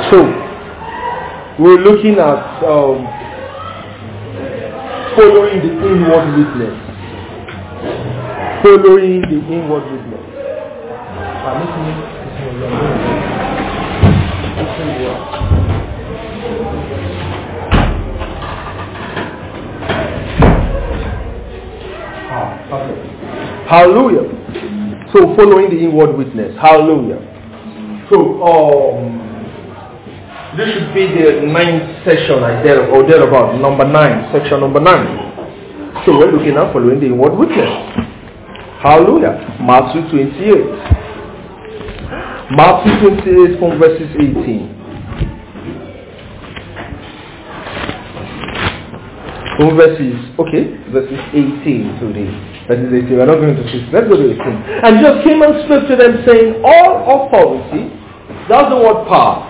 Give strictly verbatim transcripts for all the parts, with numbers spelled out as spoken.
So, we're looking at um, following the inward witness. Following the inward witness. Hallelujah. So, following the inward witness. Hallelujah. So, um, this should be the ninth section I there or thereabout, number nine, section number nine. So we're looking at following the inward witness. Hallelujah. Matthew twenty-eight. Matthew twenty-eight from verses eighteen. From verses, okay, verses eighteen today. Verses eighteen, we're not going to see. Let's go to eighteen. And Jesus came and spoke to them, saying, all authority, that's the word power,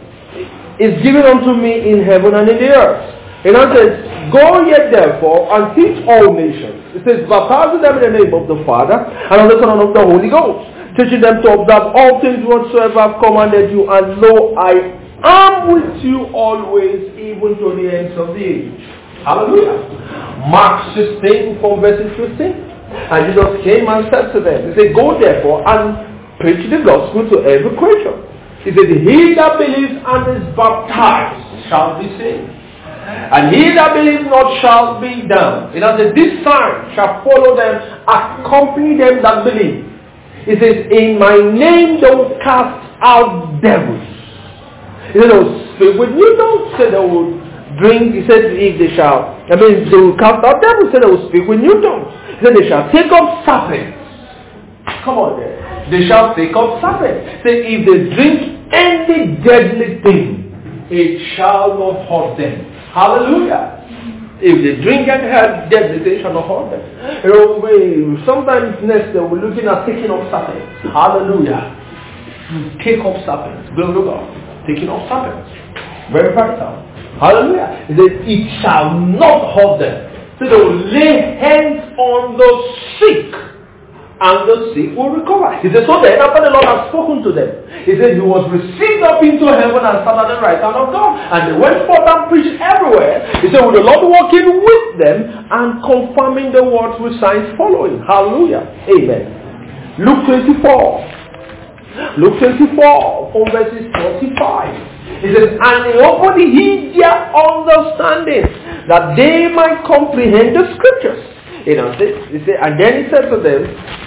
is given unto me in heaven and in the earth. And it says, go ye therefore and teach all nations. It says, baptizing them in the name of the Father and of the Son and of the Holy Ghost, teaching them to observe all things whatsoever I've commanded you, and lo, I am with you always, even to the ends of the age. Hallelujah. Mark sixteen from verses fifteen. And Jesus came and said to them, he said, go therefore and preach the gospel to every creature. He said, he that believes and is baptized shall be saved, and he that believes not shall be damned. It says, this sign shall follow them, accompany them that believe. It says, in my name they will cast out devils. He said, they will speak with new tongues. He said, they will drink. He said, if they shall, I mean, they will cast out devils. He said, they will speak with new tongues. He said, they shall take up serpents. Come on there. They shall take up serpents. Say, if they drink any deadly thing, it shall not hurt them. Hallelujah. If they drink any deadly thing, it shall not hurt them. You know, we, sometimes next day we're looking at taking up serpents. Hallelujah. Take up serpents. Glory to God. Taking up serpents. Very vital. Hallelujah. It says, it shall not hurt them. So they will lay hands on the sick, and the sick will recover. He said, so then after the Lord had spoken to them, he said he was received up into heaven and sat at the right hand of God. And they went forth and preached everywhere. He said, with the Lord working with them and confirming the words with signs following. Hallelujah. Amen. Luke twenty-four. Luke twenty-four from verses forty-five. He says, and he opened his their understanding, that they might comprehend the scriptures. You know, he said, and then he said to them,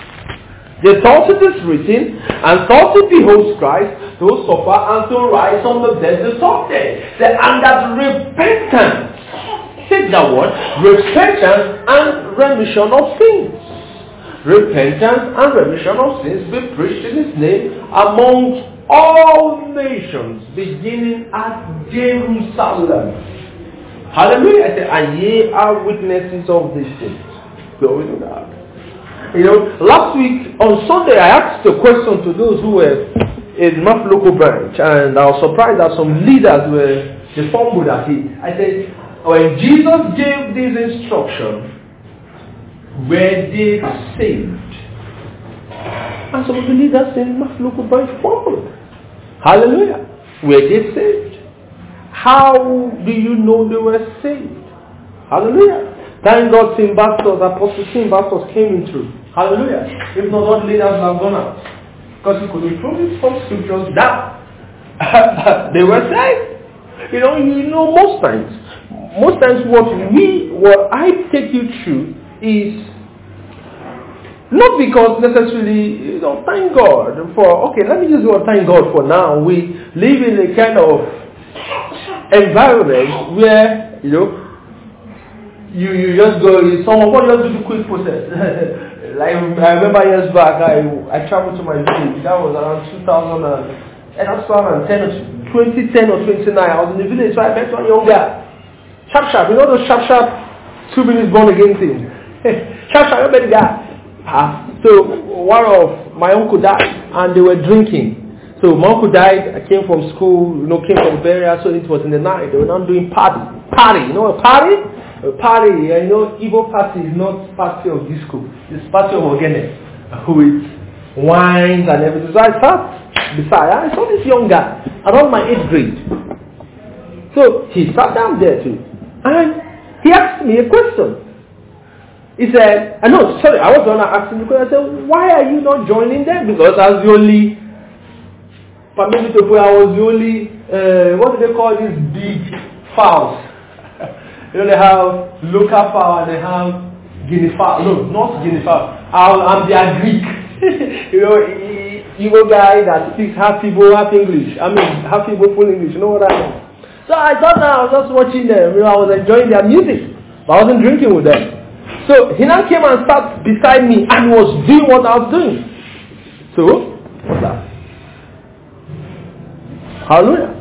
they thought it is written, and thought it behoves Christ to suffer and to rise from the dead the third day. And that repentance, take that word, repentance and remission of sins. Repentance and remission of sins be preached in his name amongst all nations, beginning at Jerusalem. Hallelujah. I say, and ye are witnesses of these things. Glory to God. You know, last week on Sunday I asked a question to those who were in Map local branch, and I was surprised that some leaders were the fumbled at it. I said, when Jesus gave this instruction, were they saved? And some of the leaders in Map local branch fumbled. Hallelujah. Were they saved? How do you know they were saved? Hallelujah. Thank God Saint Bartos, Apostle Saint Bartos came in through. Hallelujah. If not, all leaders have gone out. Because he could prove it from scriptures that they were saved. You know, you know, most times, most times what we, what I take you through is not because necessarily, you know, thank God for, okay, let me just go thank God for now. We live in a kind of environment where, you know, you, you just go, someone will just do the quick process. Like, I remember years back, I I traveled to my village. That was around two thousand ten or twenty ten or twenty-nine. I was in the village, so I met one young guy. Sharp sharp, you know those sharp sharp, two minutes born again thing. Sharp sharp, I met the guy. Ah, so one of my uncle died, and they were drinking. So my uncle died. I came from school, you know, came from burial, so it was in the night. They were not doing party. Party, you know a party? A party, you know, Igbo party is not party of disco. It's party of Ogene with wines and everything. So I sat beside. I saw this young guy around my eighth grade. So he sat down there too. And he asked me a question. He said, I know, sorry, I was going to ask him because I said, why are you not joining them? Because I was the only, permit me to put, I was the only, uh, what do they call these big fowls? You know, they have local fowl and they have Guinea fowl. No, not Guinea fowl. I'm their Greek. You know, Igbo guy that speaks half Igbo, half English. I mean, half Igbo, full English. You know what I mean? So I thought that I was just watching them. You know, I was enjoying their music. But I wasn't drinking with them. So he now came and sat beside me and was doing what I was doing. So, what's that? Hallelujah.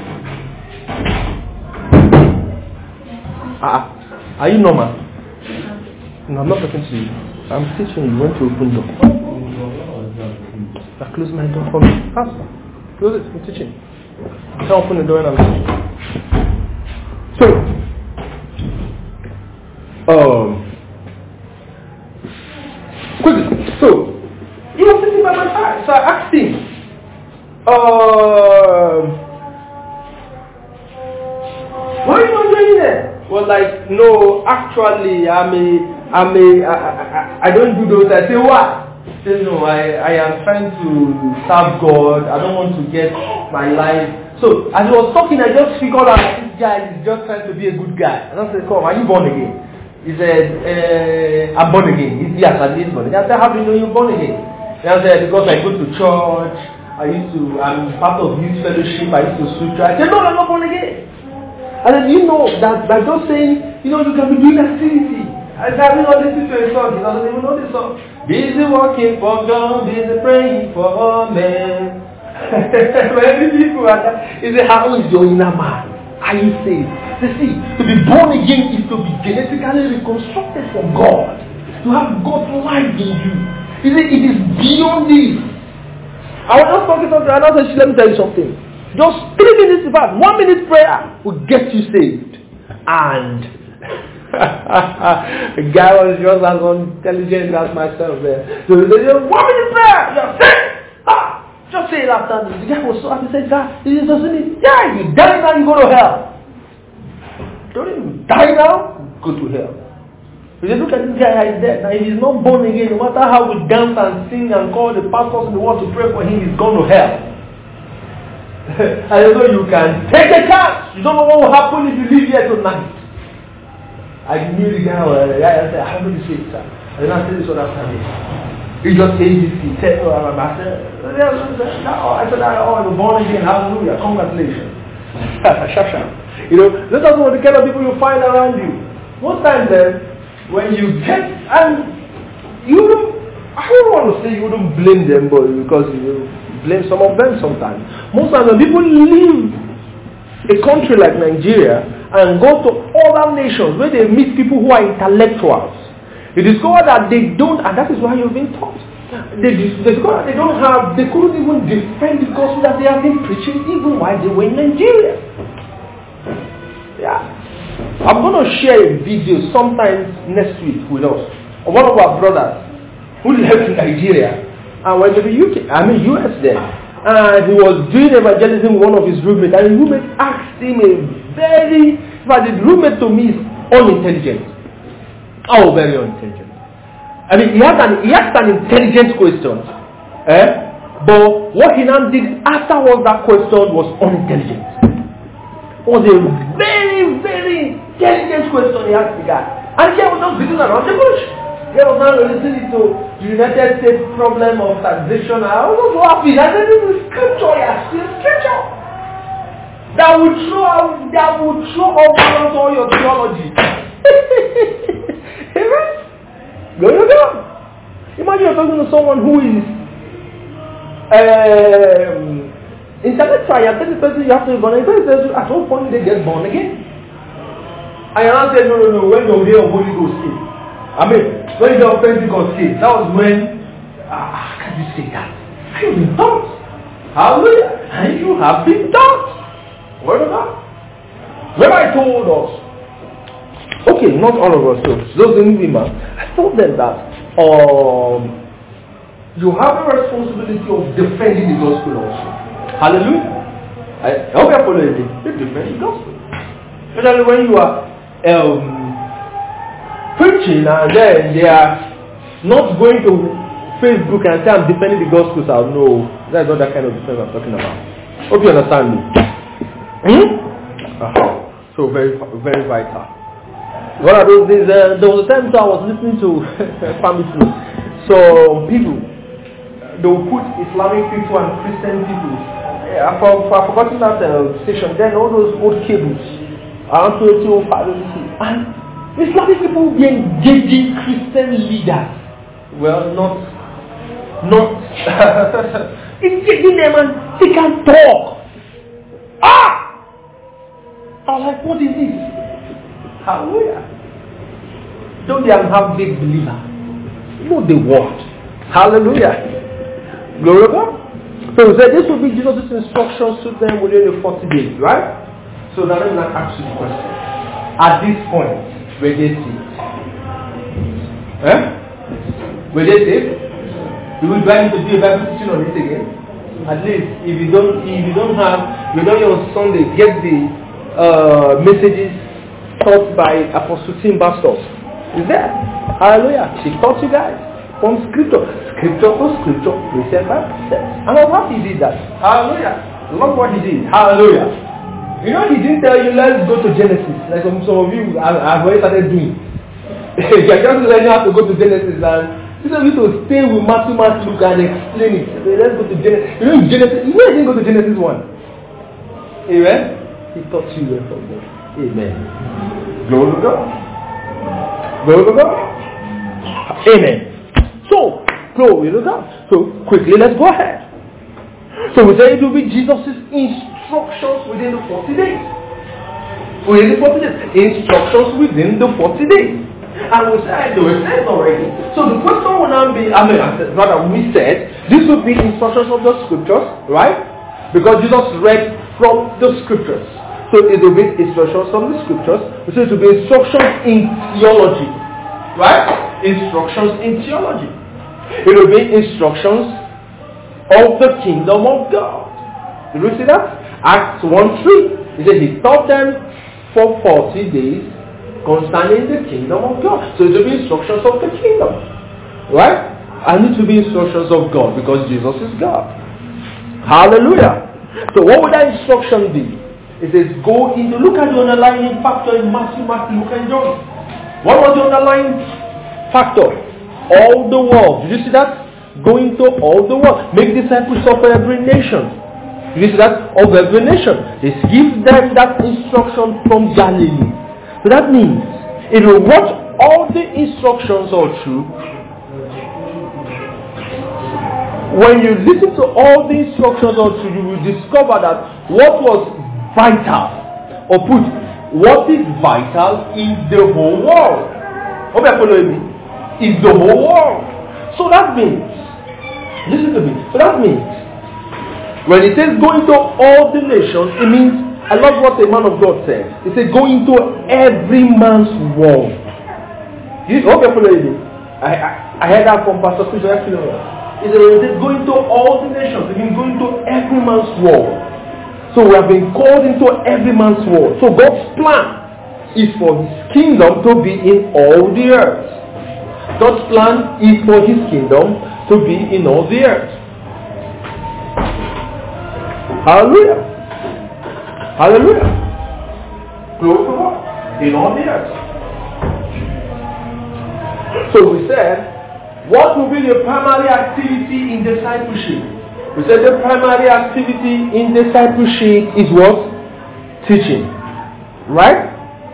Ah, are you normal? No, I'm not talking to you. I'm teaching you when to open door. I close my door for me. Pastor, close it. I'm teaching. I can't open the door when I'm teaching. So, um, quickly. So, he was sitting by my side. So I asked him, um, why are you not doing that? Well, like, no, actually, I'm a, I'm a, I, I, I don't do those. I say, what? He says, no, I, I am trying to serve God. I don't want to get my life. So, as he was talking, I just figured out this guy is just trying to be a good guy. And I said, come, are you born again? He said, uh, I'm born again. He said, yes, I'm born again. I said, how do you know you're born again? He said, because I go to church. I used to, I'm part of youth fellowship. I used to suture. I said, no, I'm not born again. And then you know that by just saying, you know, you can be doing activity. I said, I didn't know this to a song. He doesn't even know this song. Busy working for God, busy praying for all men. Many people are that. He said, how is your inner man? Are you saved? You see, to be born again is to be genetically reconstructed from God. To have God's life in you. He said, it is beyond this. I was just talking to her and I said, let me tell you something. Just three minutes in fact, one minute prayer will get you saved. And the guy was just as intelligent as myself there. So he said, one minute prayer, you're saved. Ah, just say it after me. The guy was so happy. He said, God, he said, doesn't it? Yeah, you die now, you go to hell. Don't you die now, go to hell. He said, look at this guy, he's dead. Now if he's not born again, no matter how we dance and sing and call the pastors in the world to pray for him, he's gone to hell. I don't know, you can take a chance. You don't know what will happen if you leave here tonight. I knew the guy, uh, I said, how do you say it, sir? I did not say this one after this. He just said this, he said, oh, I said, I said, oh, you're born again, hallelujah, congratulations. Shasha. You know, those are the kind of people you find around you. Most times then, when you get, and you don't, I don't want to say you don't blame them, but because you blame some of them sometimes. Most times when people leave a country like Nigeria and go to other nations where they meet people who are intellectuals, you discover that they don't, and that is why you've been taught. They, they discover that they don't have, they couldn't even defend the gospel that they have been preaching even while they were in Nigeria. Yeah. I'm going to share a video sometime next week with us of one of our brothers who left Nigeria and went to the U K, I mean U S then. And he was doing evangelism with one of his roommates, and his roommate asked him a very, but the roommate to me is unintelligent. Oh, very unintelligent. I mean, he asked an, he asked an intelligent question. Eh? But what he now did afterwards that question was unintelligent. It was a very, very intelligent question he asked the guy. And he was just beating around the bush. He was now listening to the United States problem of taxation. I was so happy. I said, this is scripture, yes, this is scripture. That would throw out, that would throw up all your theology. Amen? Go to God. Imagine you're talking to someone who is um, intellectual. You tell the person you have to be born again. At what point do they get born again? And you now say, no, no, no, when you hear of Holy Ghost came. I mean, when the Pentecost came, that was when, ah, how can you say that? You've been taught. Hallelujah. And you have been taught. Word of God. When I told us, okay, not all of us, so those in women, I told them that um, you have a responsibility of defending the gospel also. Hallelujah. I hope you're following me. You defend the gospel. Especially when you are um, preaching and then they are not going to Facebook and say I'm defending the gospel. So no, that's not that kind of defense I'm talking about. Hope you understand me. Hmm? Uh-huh. So very, very vital. One of those days, uh, there was a time so I was listening to family food. So people, they will put Islamic people and Christian people. Yeah, for, for, I've forgotten that uh, station. Then all those old cables around twenty oh five and Islamic people will be engaging Christian leaders. Well, not, not engaging them and they can talk. Ah! I'm like, what is this? Hallelujah. Don't they have big believer? Know the word. Hallelujah. Glory to God. So we said this will be Jesus' instructions to them within the forty days, right? So now let me ask you the question. At this point, were they saved? Eh? Were they saved? We will try to do a Bible teaching on it again. At least if you don't if you don't have you don't on Sunday, get the uh, messages taught by Apostle Tim Bastos. Is there? Hallelujah. She taught you guys from scripture. Scripture to scripture, precept by precept. And I'm happy he did that. Hallelujah. Love what he did. Hallelujah. You know he didn't tell you let's go to Genesis. Like some, some of you have, have already started doing. You're just learning how to go to Genesis and instead of you to stay with Matthew, Mark, Luke and explain it. So let's go to Genesis. You know Genesis, you know he didn't go to Genesis one. Amen. He taught you well from God. Amen. Glory to God. Glory to God. Amen. So, glory to God. So, quickly, let's go ahead. So, we say it will be Jesus' instructions within the forty days. Within the forty days. Instructions within the forty days. And we said, they were said already. So, the question will now be, I mean, rather, we said, this will be instructions of the scriptures, right? Because Jesus read from the scriptures. So it will be instructions from the scriptures. So it will be instructions in theology. Right? Instructions in theology. It will be instructions of the kingdom of God. Did you see that? Acts one three. He said he taught them for forty days concerning the kingdom of God. So it will be instructions of the kingdom. Right? And it will be instructions of God because Jesus is God. Hallelujah. So what would that instruction be? It says go into, look at the underlying factor in Matthew, Mark, Luke and John. What was the underlying factor? All the world. Did you see that? Go into all the world. Make disciples of every nation. Did you see that? Of every nation. It gives them that instruction from Galilee. So that means, if you watch all the instructions are true, when you listen to all the instructions are true, you will discover that what was vital, or put, what is vital is the whole world. Hope you're following me. Is the whole world. So that means, listen to me. So that means, when it says go into all the nations, it means, I love what the man of God said. He said go into every man's world. You, hope you're following me. I, I, I heard that from Pastor Chris. He said when it says go into all the nations, it means go into every man's world. So we have been called into every man's world. So God's plan is for his kingdom to be in all the earth. God's plan is for his kingdom to be in all the earth. Hallelujah. Hallelujah. Glory to God. In all the earth. So we said, what will be the primary activity in discipleship? We said the primary activity in discipleship is what? Teaching. Right?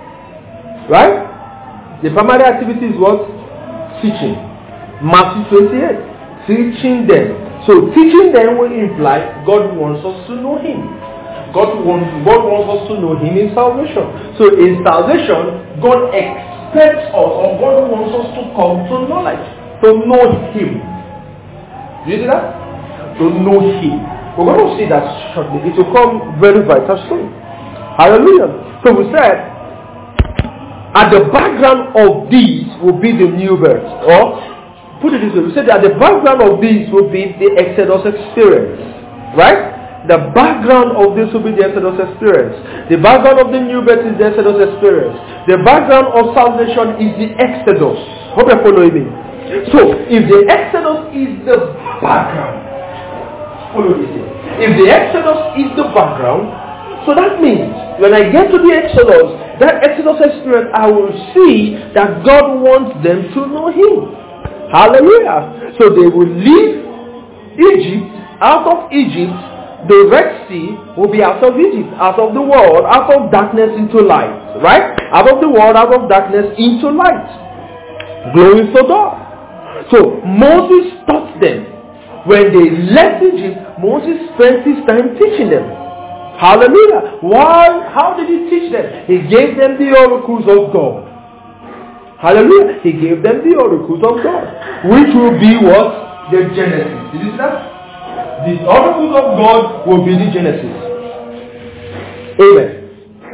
Right? The primary activity is what? Teaching. Matthew twenty-eight. Teaching them. So teaching them will imply God wants us to know Him. God wants, God wants us to know Him in salvation. So in salvation, God expects us, or God wants us to come to knowledge. To know Him. Do you see that? To know Him. We're going to see that shortly. It will come very vital soon. Hallelujah. So we said, at the background of these will be the new birth, or put it this way, we said that the background of this will be the Exodus experience. Right? The background of this will be the Exodus experience. The background of the new birth is the Exodus experience. The background of salvation is the Exodus. Hope you're following me. So, if the Exodus is the background, follow this here. If the Exodus is the background, so that means when I get to the Exodus, that Exodus experience, I will see that God wants them to know Him. Hallelujah. So they will leave Egypt, out of Egypt. The Red Sea will be out of Egypt, out of the world, out of darkness into light. Right? Out of the world, out of darkness into light. Glory to God. So Moses taught them. When they left Egypt, Moses spent his time teaching them. Hallelujah. Why? How did he teach them? He gave them the oracles of God. Hallelujah. He gave them the oracles of God. Which will be what? The Genesis. Did you see that? The oracles of God will be the Genesis. Amen.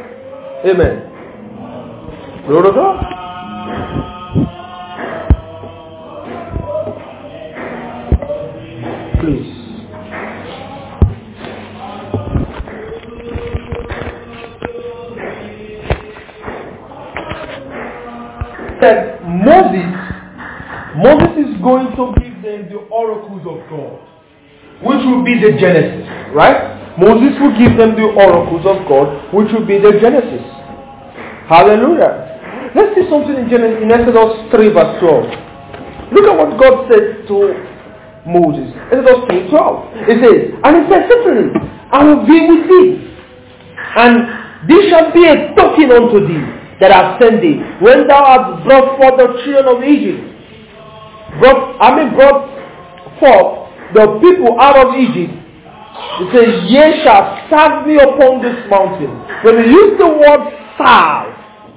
Amen. Glory to God. Please. That Moses, Moses is going to give them the oracles of God, which will be the Genesis, right? Moses will give them the oracles of God, which will be the Genesis. Hallelujah. Let's see something in Genesis, in Exodus three verse twelve. Look at what God said to Moses. Exodus three twelve. It says, and he said, certainly, I will be with thee, and this shall be a token unto thee, that I have sent thee, when thou hast brought forth the children of Egypt, brought, I mean brought forth the people out of Egypt. It says, ye shall serve me upon this mountain. When we use the word serve,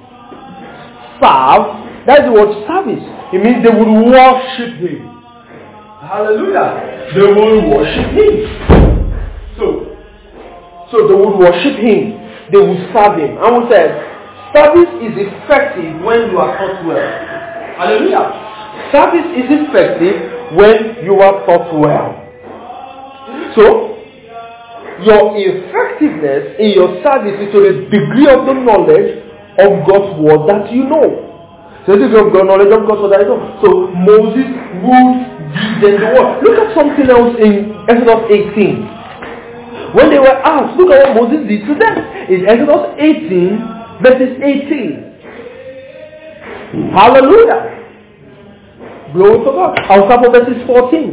serve, that is the word service. It means they would worship him. Hallelujah. They would worship him. So, so they would worship him. They would serve him. And we said, service is effective when you are taught well. Hallelujah. Service is effective when you are taught well. So, your effectiveness in your service is to the degree of the knowledge of God's word that you know. So, this is your knowledge of God's word that you know. So, Moses would give them the word. Look at something else in Exodus eighteen. When they were asked, look at what Moses did to them. In Exodus eighteen, verses eighteen. Hallelujah. Glory to God. I'll start from verses fourteen.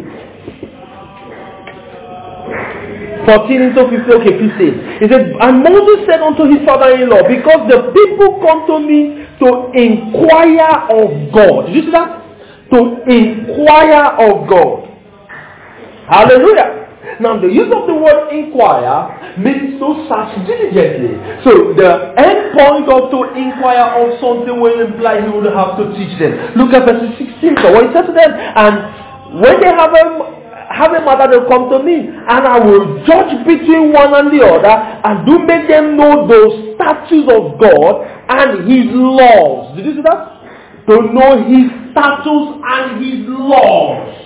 fourteen into fifteen. Okay, fifteen. He said, and Moses said unto his father-in-law, because the people come to me to inquire of God. Did you see that? To inquire of God. Hallelujah. Now, the use of the word inquire means to search diligently. So, the end point of to inquire of something will imply he would have to teach them. Look at verse sixteen. So, what he said to them, and when they have a have a matter, they'll come to me, and I will judge between one and the other, and do make them know those statutes of God and his laws. Did you see that? To know his statutes and his laws.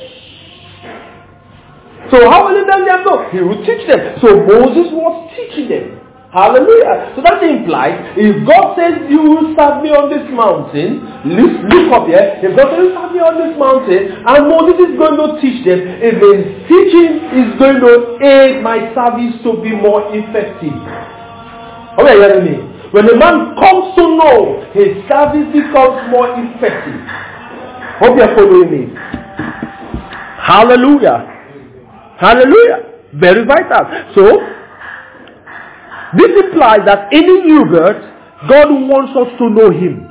So how will he let them know? He will teach them. So Moses was teaching them. Hallelujah. So that implies, if God says you will serve me on this mountain, look, look up here, if God says you will serve me on this mountain, and Moses is going to teach them, it means teaching is going to aid my service to be more effective. Okay, you hear me? When a man comes to know, his service becomes more effective. Hope you are following me. Hallelujah. Hallelujah. Very vital. So, this implies that any new birth, God wants us to know him.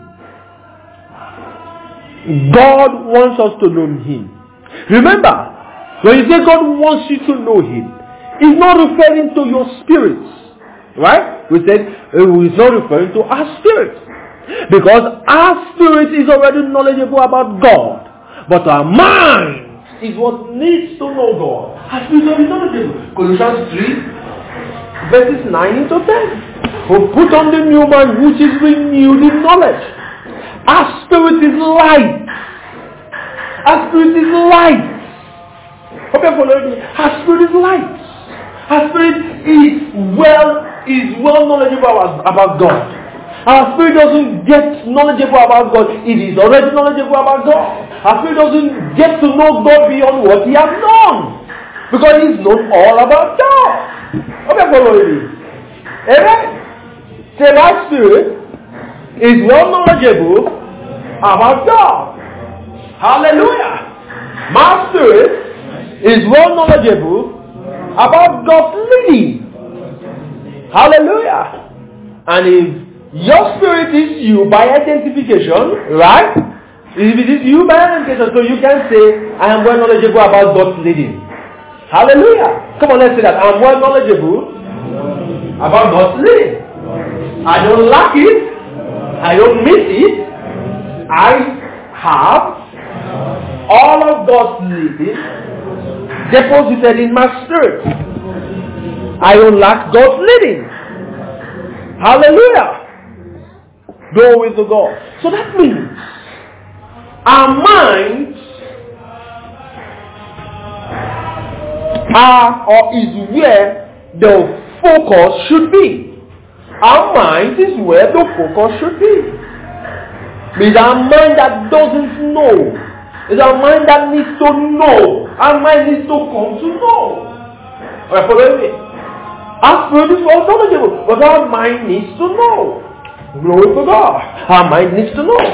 God wants us to know him. Remember, when you say God wants you to know him, he's not referring to your spirits. Right? We said he's not referring to our spirits. Because our spirit is already knowledgeable about God. But our mind is what needs to know God. Our spirit is knowledgeable. Colossians three, verses nine to ten. Who put on the new man which is renewed in knowledge. Our spirit is light. Her spirit is light. Hope you're following me. Her spirit is light. Her spirit is well is well knowledgeable about, about God. Our spirit doesn't get knowledgeable about God. It is already knowledgeable about God. Our spirit doesn't get to know God beyond what He has known. Because He's known all about God. Hope you're following me. Amen. Say, my spirit is well knowledgeable about God. Hallelujah. My spirit is well knowledgeable about God's leading. Hallelujah. And if your spirit is you by identification, right? If it is you by identification, so you can say, I am well knowledgeable about God's leading. Hallelujah. Come on, let's say that. I'm well knowledgeable about God's leading. I don't lack it. I don't miss it. I have all of God's leading deposited in my spirit. I don't lack God's leading. Hallelujah. Go with the God. So that means our minds are or is where the focus should be. Our mind is where the focus should be. It's our mind that doesn't know. It's our mind that needs to know. Our mind needs to come to know. Alright, follow me. Our spirit is well knowledgeable, but our mind needs to know. Glory to God. Our mind needs to know.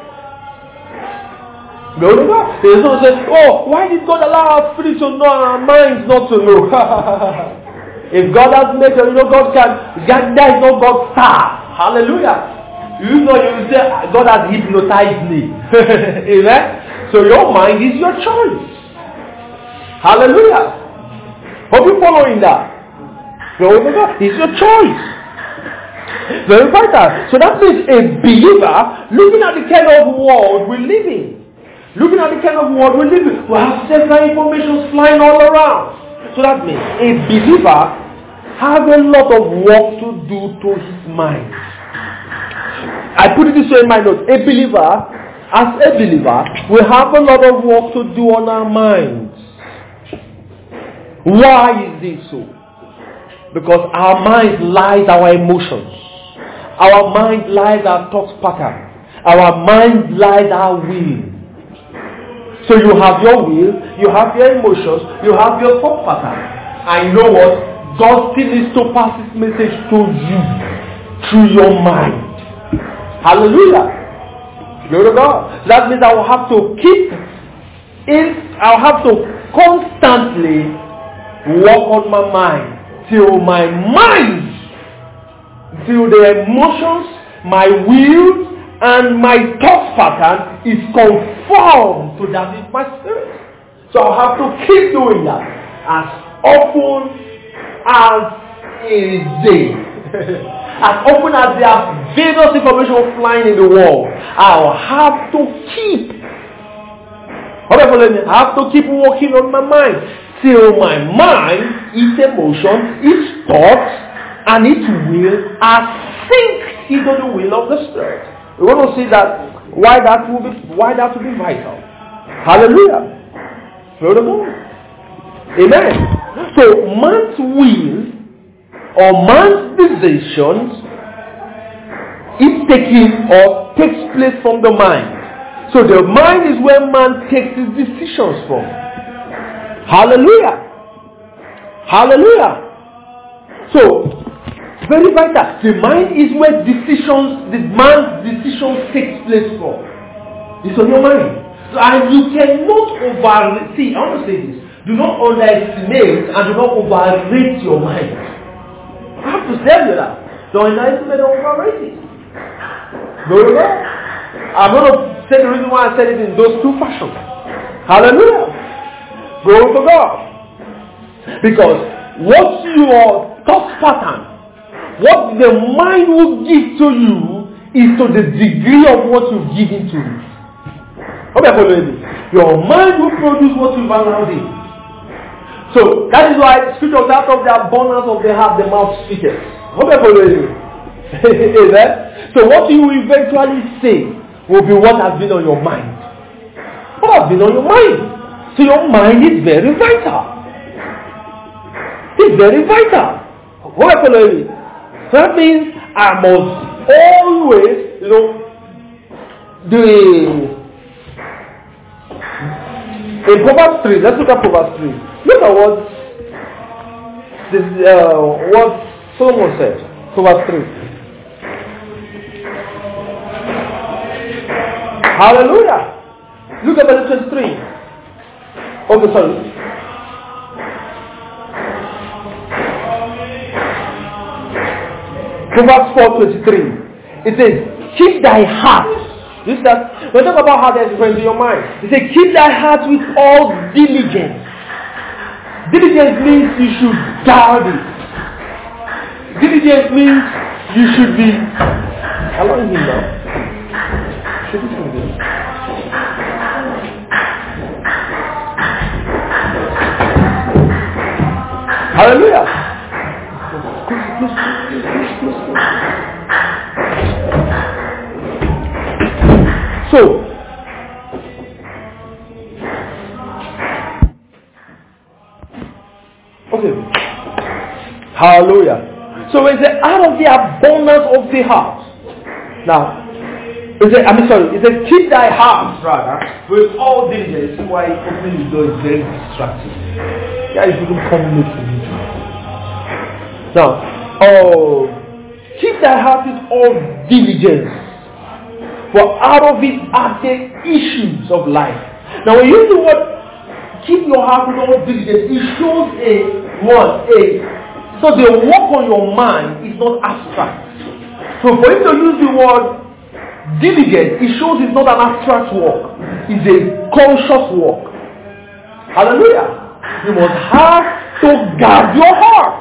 Glory to God. There's no say, oh, why did God allow our spirit to know and our minds not to know? If God has made you, you know God can, God, that is not God's star. Hallelujah. You know, you say, God has hypnotized me. Amen? So your mind is your choice. Hallelujah. Hope you're following that. Glory to God. It's your choice. Very vital. So that means a believer, looking at the kind of world we live in, looking at the kind of world we live in, we have several information flying all around. So that means a believer has a lot of work to do to his mind. I put it this way in my notes. A believer, as a believer, we have a lot of work to do on our minds. Why is this so? Because our mind lies our emotions. Our mind lies our thought pattern. Our mind lies our will. So you have your will, you have your emotions, you have your thought pattern. And you know what? God still needs to pass His message to you through your mind. Hallelujah. Glory to God. That means I will have to keep in, I'll have to constantly work on my mind till my mind, till the emotions, my will, and my thought pattern is conformed to that in my spirit. So I'll have to keep doing that as often as it is day. As often as there are various information flying in the world, I'll have to keep. I have to keep working on my mind till my mind, its emotion, its thoughts, and its will are synced into the will of the Spirit. We want to see that why that will be why that will be vital. Hallelujah. Glory to God. Amen. So man's will or man's decisions is taken or takes place from the mind. So the mind is where man takes his decisions from. Hallelujah. Hallelujah. So very vital. The mind is where decisions, the man's decisions takes place from. It's on your mind. So, and you cannot over see, I want to say this. Do not underestimate and do not overrate your mind. I have to tell you that. Don't underestimate or overrate it. Go on. I'm going to say the reason why I said it in those two fashions. Hallelujah. Glory to God. Because what your thought pattern, what the mind will give to you is to the degree of what you've given to it. Hope you're following me. Your mind will produce what you've allowed in. So that is why scriptures out of the abundance of the heart the mouth speaketh. Hope you're following me. Amen. So what you eventually say will be what has been on your mind. What has been on your mind? So your mind is very vital. It's very vital. What I follow you? So that means I must always, you know, the in Proverbs three, let's look at Proverbs three. Look at what this uh, what Solomon said. Proverbs three. Hallelujah. Look at verse twenty-three. Okay, sorry. Proverbs four twenty-three. It says, keep thy heart. You see that? When we talk about heart, there's going to your mind. It says, keep thy heart with all diligence. Diligence means you should guard it. Diligence means you should be. Allowing him now. Should be something. Hallelujah. So, okay. Hallelujah. So we say out of the abundance of the heart. Now, we say, I mean sorry, it says keep thy heart rather with all diligence. See why opening the door is very distracting. Yeah, if you don't come late to me. Now, oh, keep thy heart with all diligence. For out of it are the issues of life. Now when you use the word keep your heart with all diligence, it shows a what? A so the work on your mind is not abstract. So for you to use the word diligent, it shows it's not an abstract work. It's a conscious work. Hallelujah. You must have to guard your heart.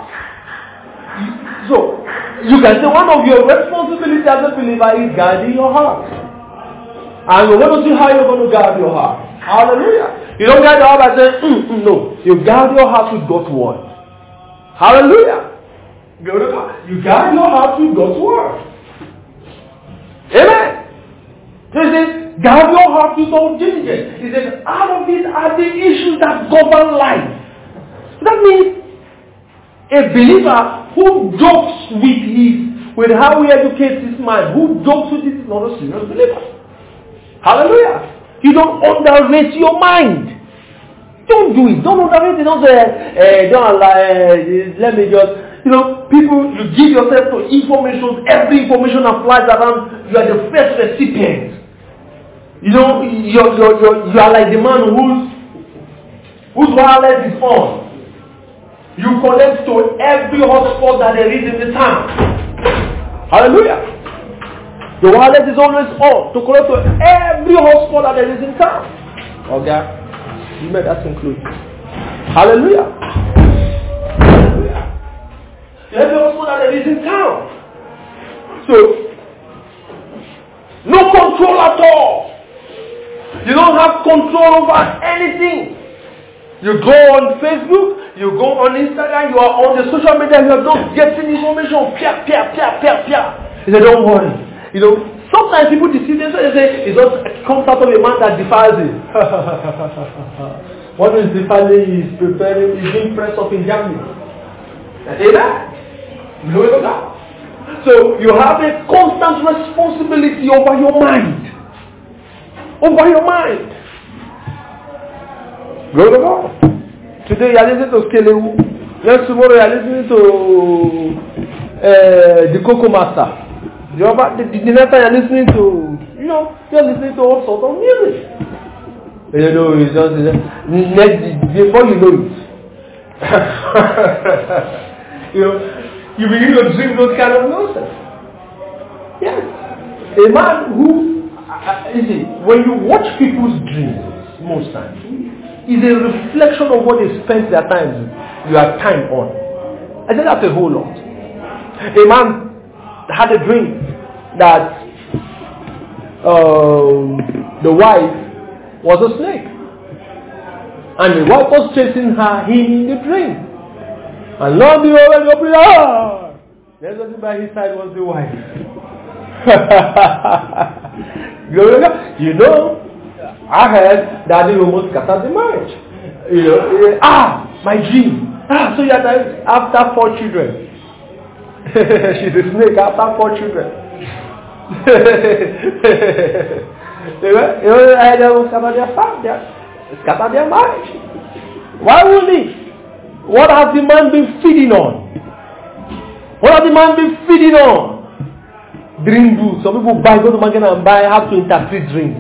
So you can say one of your responsibilities as a believer is guarding your heart. And we're going to see how you're going to guard your heart. Hallelujah. You don't guard your heart by saying, mm, mm, no. You guard your heart with God's word. Hallelujah. You guard your heart with God's word. Amen. So it says, guard your heart with all diligence. It says, out of it are the issues that govern life. That means a believer who jokes with his, with how he educates his mind, who jokes with it is not a serious believer. Hallelujah. You don't underrate your mind. Don't do it. Don't underrate it. Don't say, uh, don't lie. Uh, let me just, you know, people, you give yourself to information. Every information that flies around, you are the first recipient. You know, you're, you're, you're, you are like the man whose, whose wireless is on. You connect to every hotspot that there is in the town. Hallelujah. The wireless is always on to connect to every hotspot that there is in town. Okay? You made that include. Hallelujah. Hallelujah. Every hotspot that there is in town. So, no control at all. You don't have control over anything. You go on Facebook, you go on Instagram, you are on the social media, you are not getting information. Pia, pia, pia, pia, pia. He said, don't worry. You know, sometimes people deceive themselves and say, it just comes out of a man that defiles it. What is defiling is preparing, is being pressed up in Germany. Amen? So you have a constant responsibility over your mind. Over your mind. Glory to God. Today you are listening to Skelewu. Next tomorrow you are listening to uh, the Coco Master. The, other, the, the next time you are listening to, you know, you are listening to all sorts of music. You know, it's just, next, before you know it, you know, you begin to drink those kind of nonsense. Yes. A man who, uh, you see, when you watch people's dreams, most times, is a reflection of what they spent their time, your time on. I think that's a whole lot. A man had a dream that um, the wife was a snake. And the wife was chasing her, him in the dream. And lo and behold, when you open it, ah! There's nothing by his side was the wife. You know, I heard Daddy almost scattered the marriage. You know, ah, my dream. Ah, so you are after four children. She's a snake after four children. You know, I heard them scatter their family, scatter their marriage. Why would he? What has the man been feeding on? What has the man been feeding on? Dream books. Some people buy, go to market and buy how to interpret dreams.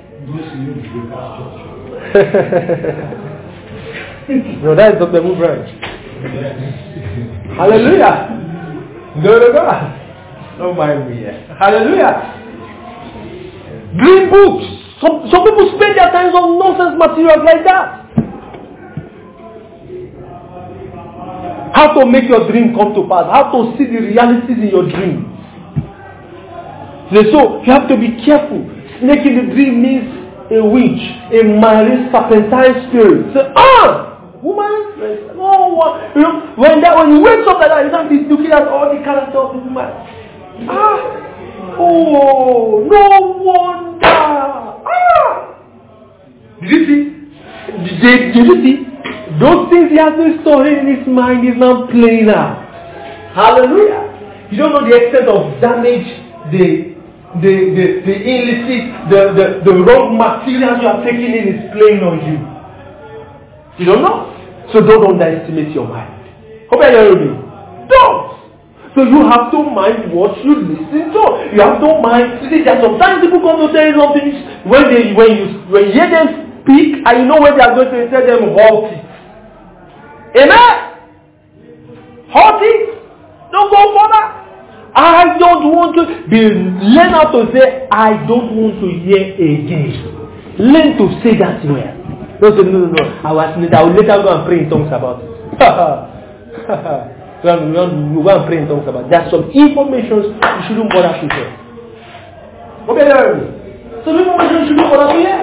No, that is Doctor Move branch. Hallelujah. No, no, God. Don't mind me here. Hallelujah. Dream books. Some, some people spend their time on nonsense materials like that. How to make your dream come to pass. How to see the realities in your dream. So you have to be careful. Snake in the dream means a witch, a marine serpentine spirit. So, ah, woman, no, you know, when that when you wake up like that, you can't be looking at all the characters of the woman. Ah, oh, no wonder. Ah, did you see? Did, did you see? Those things he has been storing in his mind is now playing out. Hallelujah. You don't know the extent of damage the The, the, the illicit, the, the, the wrong materials you are taking in is playing on you. You don't know? So don't underestimate your mind. Hope you hear me. Don't! So you have to mind what you listen to. You have to mind. You see, there are sometimes people come to tell you something when they when you when you hear them speak and you know when they are going to tell them halt it. Amen? Halt it. Don't go further. I don't want to be learn how to say I don't want to hear again. Learn to say that well. Don't say no no no. I was I will later go and pray in tongues about it. We go and pray in tongues about it. There's some information you shouldn't bother to hear. Okay, there. Some information you shouldn't bother to hear.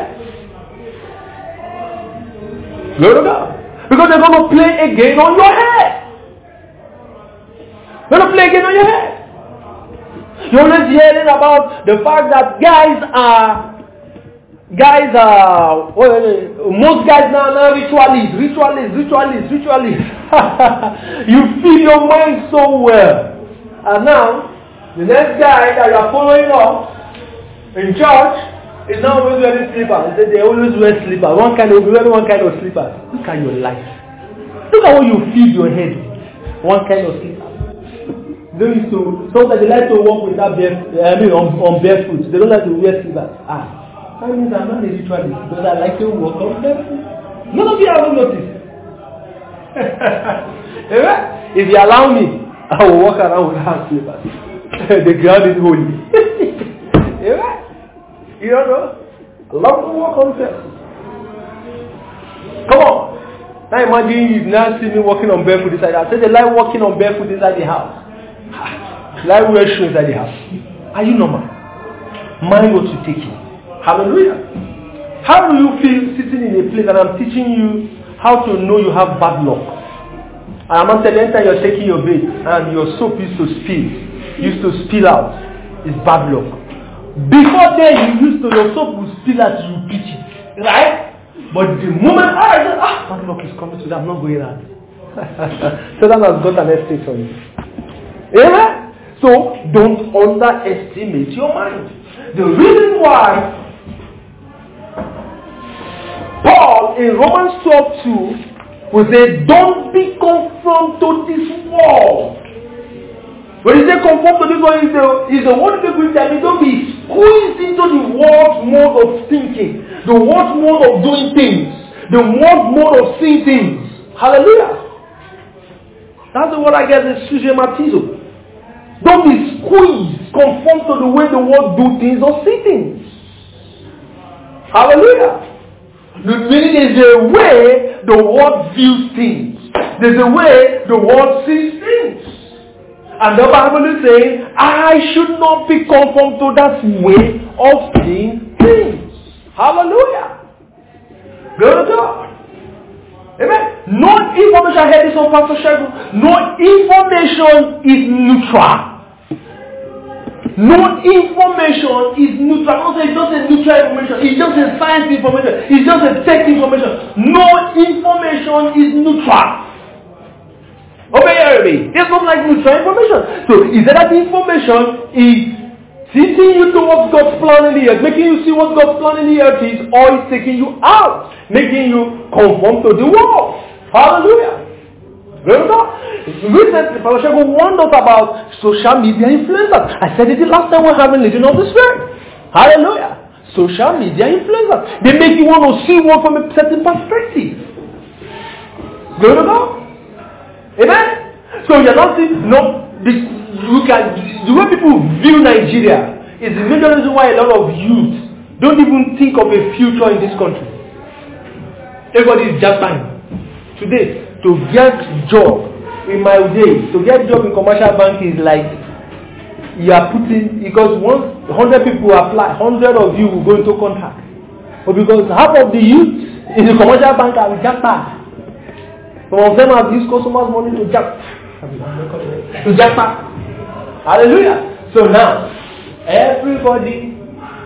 Glory to God. Because they're going to play again on your head. They're going to play again on your head. You're always hearing about the fact that guys are, guys are, well, most guys now are ritualists, ritualists, ritualists, ritualists. You feel your mind so well. And now, the next guy that you are following up in church is now always wearing slippers. They, they always wear slippers. One kind of, wearing one kind of slippers. Look at your life. Look at what you feed your head. One kind of slippers. They used to, so that they like to walk without bare, I mean on, on barefoot. They don't like to wear slippers. Ah, that means I'm not a ritualist because I like to walk on barefoot. None of you have noticed. If you allow me, I will walk around without slippers. The ground is holy. You don't know? I love to walk on barefoot. Come on. Now imagine you now see me walking on barefoot inside the house. I say they like walking on barefoot inside the house. Like wear shoes inside the house. Are you normal? Mind what you take in. Hallelujah. How do you feel sitting in a place and I'm teaching you how to know you have bad luck? And I'm not telling you anytime you're taking your bait and your soap used to spill, used to spill out, it's bad luck. Before then you used to, your soap will spill out, you pitch it. Right? But the moment I said, ah, bad luck is coming today, I'm not going out. So that has got an estate on you. Amen? So, don't underestimate your mind. The reason why Paul in Romans twelve two will say, don't be conformed to this world. When he says conformed to this world, is the, is the word of the that means don't be squeezed into the world's mode of thinking, the world's mode of doing things, the world's mode of seeing things. Hallelujah. That's the word I get is sugematizo. Don't be squeezed, conform to the way the world do things or see things. Hallelujah. The meaning is a way the world views things. There's a way the world sees things. And the Bible is saying, I should not be conformed to that way of seeing things. Hallelujah. Glory to God. Amen. No information, I heard this on Pastor Shegun. No information is neutral. No information is neutral. I'm not saying it's just a neutral information. It's just a science information. It's just a tech information. No information is neutral. Okay, everybody. It's not like neutral information. So, is that the information is teaching you towards God's plan in the earth, making you see what God's plan in the earth is, or it's taking you out, making you conform to the world. Hallelujah. Remember? Recently, Pastor Shego warned us about social media influencers. I said it the last time we were having Legion of the Spirit. Hallelujah. Social media influencers. They make you want to see one from a certain perspective. Glory to God. Amen? So you're not seeing, no, this, you can, the way people view Nigeria is the major reason why a lot of youth don't even think of a future in this country. Everybody is just fine. Today, to get job in my days, to get job in commercial bank is like you are putting, because once one hundred people apply, one hundred of you will go into contract. But because half of the youth in the commercial bank are just bad. Some of them have used customers' money to jump. To jump. Hallelujah. So now, everybody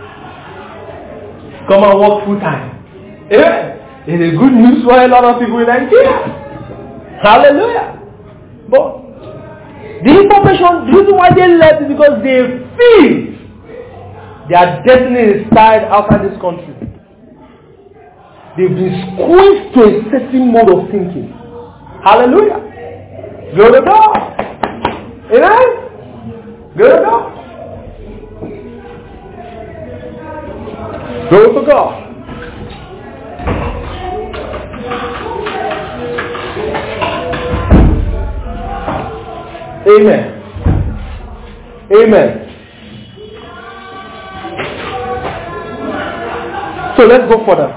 come and work full time. Amen. It's a good news for a lot of people in Nigeria. Hallelujah. But the information, the reason why they left is because they feel their destiny is tied outside this country. They've been squeezed to a certain mode of thinking. Hallelujah. Glory to God. Amen. Glory to God. Glory to God. Amen. Amen. So let's go further.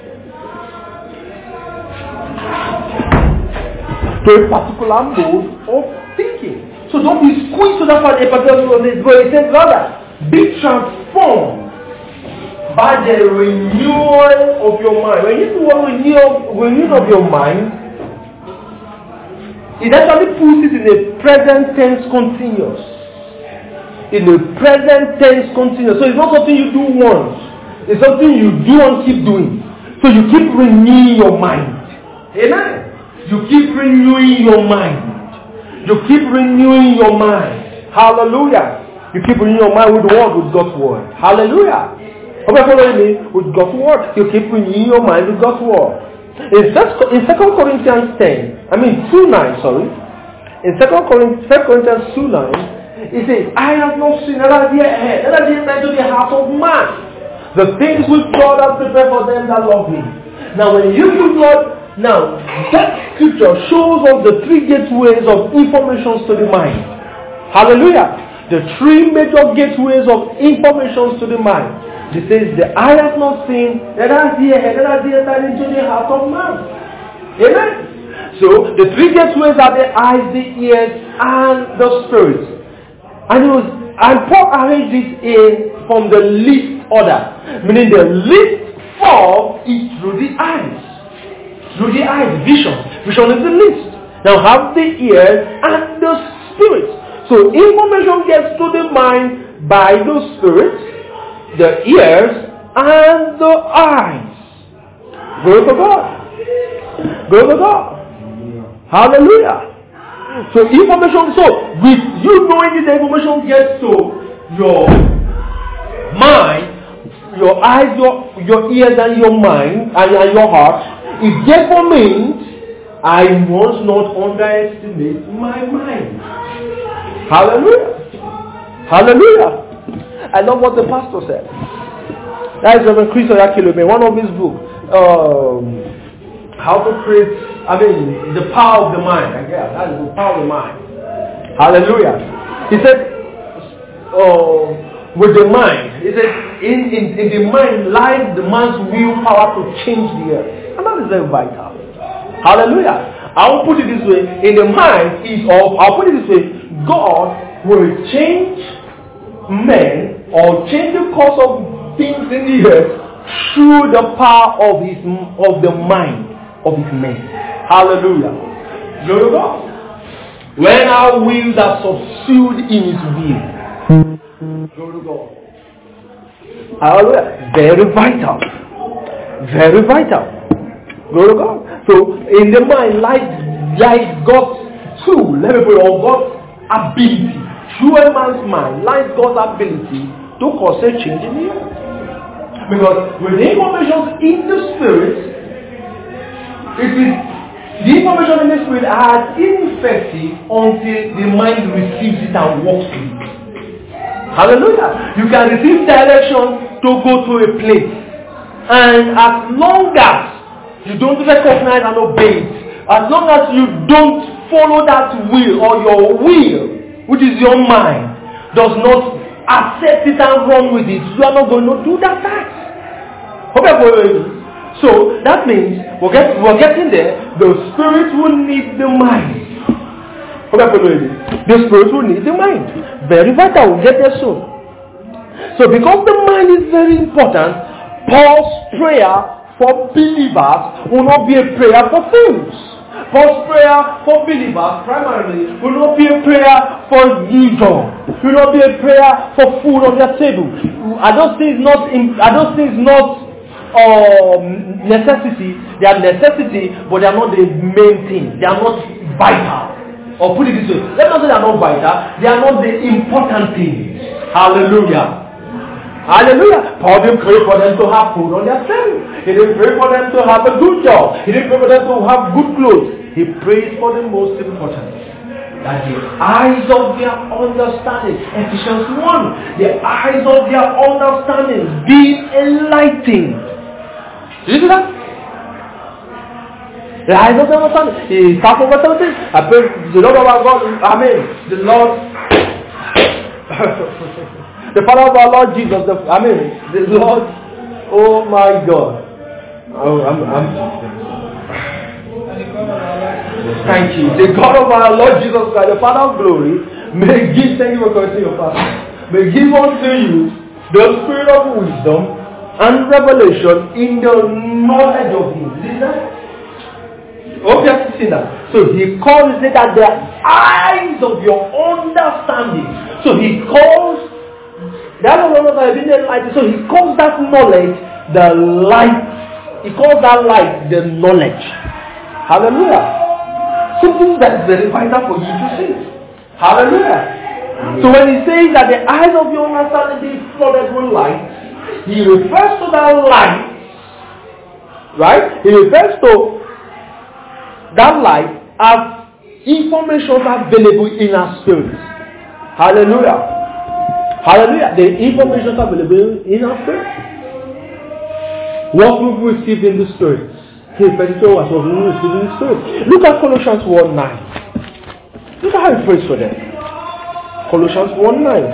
To a particular mode of thinking. So don't be squeezed to that part a particular mode of thinking. But it says rather, be transformed by the renewal of your mind. When you do a renewal, renewal of your mind, it actually puts it in a present tense continuous. In a present tense continuous. So it's not something you do once. It's something you do and keep doing. So you keep renewing your mind. Amen. You keep renewing your mind. You keep renewing your mind. Hallelujah. You keep renewing your mind with the word, with God's word. Hallelujah. Okay, follow me. With God's word. You keep renewing your mind with God's word. In Second Corinthians ten, I mean two nine, sorry. In Second Corinthians two nine, it says, I have not seen another day ahead, another day ahead to the heart of man. The things which God has prepared for them that love Him. Now when you do God, now that scripture shows us the three gateways of informations to the mind. Hallelujah. The three major gateways of informations to the mind. It says, the eye has not seen, that has the head, that has the head into the heart of man. Amen? So, the three gateways are the eyes, the ears, and the spirit. And it was, and Paul arranged it in from the least order. Meaning the least form is through the eyes. Through the eyes, vision. Vision is the least. Now have the ears and the spirit. So, information gets to the mind by the spirit, the ears, and the eyes. Glory to God. Glory to God. Hallelujah. So information, so with you knowing the information gets to your mind, your eyes, your, your ears, and your mind, and, and your heart, it therefore means I must not underestimate my mind. Hallelujah. Hallelujah. I love what the pastor said. That is Reverend Chris Oyakilome, one of his books, um, How to Create, I mean, the Power of the Mind. Yeah, that is the power of the mind. Hallelujah. He said, uh, with the mind, he said, in, in, in the mind lies the man's willpower to change the earth. And that is very vital. Hallelujah. I will put it this way, in the mind is of, I'll put it this way, God will change men or change the course of things in the earth through the power of his of the mind of his men. Hallelujah. Glory to God. When our wills are subsued in his will, Glory to God. Hallelujah. Very vital. Very vital. Glory to God. So in the mind lies, lies God's tool, let me put it, or God's ability. Through a man's mind lies God's ability to cause a change in the earth. Because with the information in the spirit, it is the information in the spirit are ineffective until the mind receives it and walks with it. Hallelujah. You can receive direction to go to a place, and as long as you don't recognize and obey it, as long as you don't follow that will, or your will, which is your mind, does not accept it and run with it, you are not going to do that task. Okay, so that means we're, get, we're getting there. The spirit will need the mind. Okay, the spirit will need the mind. Very vital. We'll get there soon. So because the mind is very important, Paul's prayer for believers will not be a prayer for things. Paul's prayer for believers primarily will not be a prayer for religion. Will not be a prayer for food on their table. I don't think it's not. I don't think it's not um, necessity. They are necessity, but they are not the main thing. They are not vital. Or put it this way: let us say they are not vital. They are not the important things. Hallelujah. Hallelujah. Paul didn't pray for them to have food on their table. He didn't pray for them to have a good job. He didn't pray for them to have good clothes. He prayed for the most important. That the eyes of their understanding, Ephesians one, the eyes of their understanding be enlightened. Did you see that? The eyes of their understanding. He talked over something. I pray the Lord of our God, Amen. The Lord. The Father of our Lord Jesus, the, I mean, the Lord, oh my God. Oh, I'm, I'm, thank you. The God of our Lord Jesus Christ, the Father of glory, may give, thank you for correcting your Father, may give unto you the spirit of wisdom and revelation in the knowledge of Him. Did that? Hope you have seen that. So He calls it that the eyes of your understanding. So He calls That was another light. So he calls that knowledge the light. He calls that light the knowledge. Hallelujah. Something that is very vital for you to see. Hallelujah. So when he says that the eyes of your understanding be flooded with light, he refers to that light. Right? He refers to that light as information available in our spirit. Hallelujah. Hallelujah. The information is available in our spirit. What we've received in the spirit. He refers to us what we've received in the spirit. Look at Colossians one nine. Look at how he prays for them. Colossians one nine.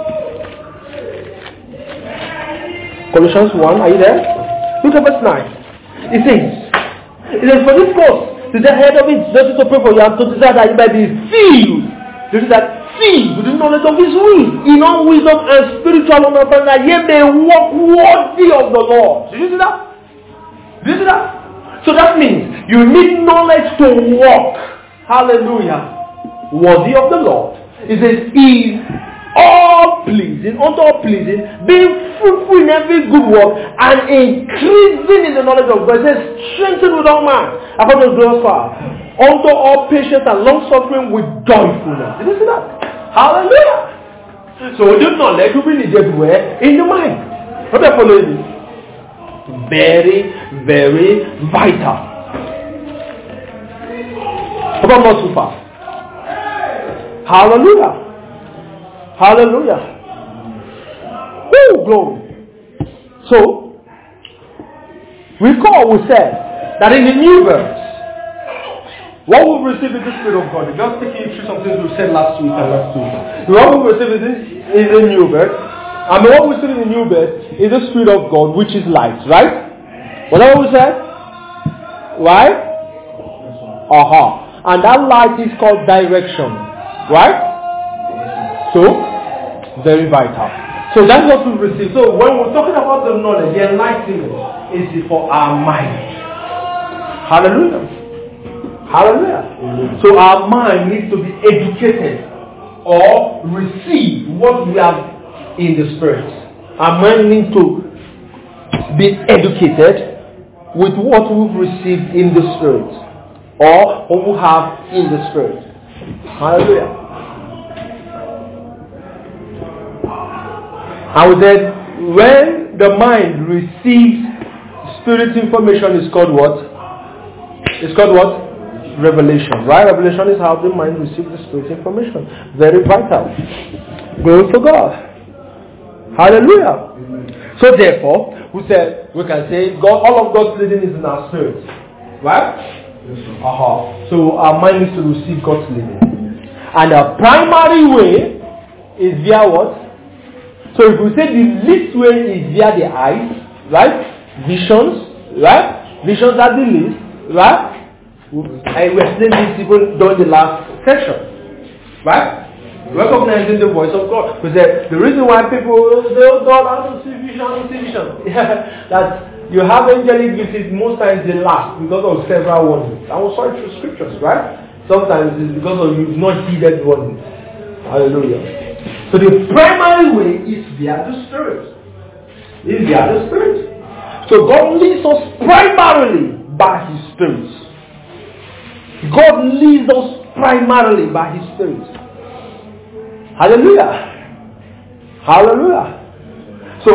Colossians one, are you there? Look at verse nine. It says, it says, for this cause, to the head of it, just to pray for you and to desire that you might be filled. This is that filled with the knowledge of His will, in all wisdom and spiritual understanding, that ye may walk worthy of the Lord. Did you see that? Did you see that? So that means you need knowledge to walk. Hallelujah. Worthy of the Lord. It says, is all pleasing, unto all pleasing, being fruitful in every good work, and increasing in the knowledge of God. It says, strengthened with all man, according to God's power, unto all patience and long suffering with joyfulness. Did you see that? Hallelujah. So the knowledge will be needed everywhere in the mind. What are you following? Very, very vital. How about not too fast? Hallelujah. Hallelujah. Woo, glory. So, recall we said that in the new birth, what we receive is the Spirit of God. Just taking you through some things we said last week and last week. What we receive is the new birth. And what we receive in the new birth is the Spirit of God, which is light, right? Whatever we said? Right? Aha. And that light is called direction. Right? So, very vital. So that's what we receive. So when we're talking about the knowledge, the enlightenment is for our mind. Hallelujah. Hallelujah. So our mind needs to be educated or receive what we have in the Spirit. Our mind needs to be educated with what we've received in the Spirit, or what we have in the Spirit. Hallelujah. I would say, when the mind receives Spirit information, is called what? It's called what? Revelation. Right? Revelation is how the mind receives the Spirit information. Very vital. Glory to God. Hallelujah. So therefore, we said we can say God, all of God's leading is in our spirit. Right? Uh-huh. So our mind needs to receive God's leading. And the primary way is via what? So if we say the least way is via the eyes, right? Visions, right? Visions are the least, right? I we explained this even during the last session. Right? Recognizing the voice of God. Because the, the reason why people say, oh God, I don't see vision, I don't see vision. Yeah, that you have angelic visits, most times they last because of several warnings. I was sorry through scriptures, right? Sometimes it's because of you've not heeded warnings. Hallelujah. So the primary way is via the Spirit. Is via the Spirit. So God leads us primarily by His Spirit. God leads us primarily by His Spirit. Hallelujah. Hallelujah. So,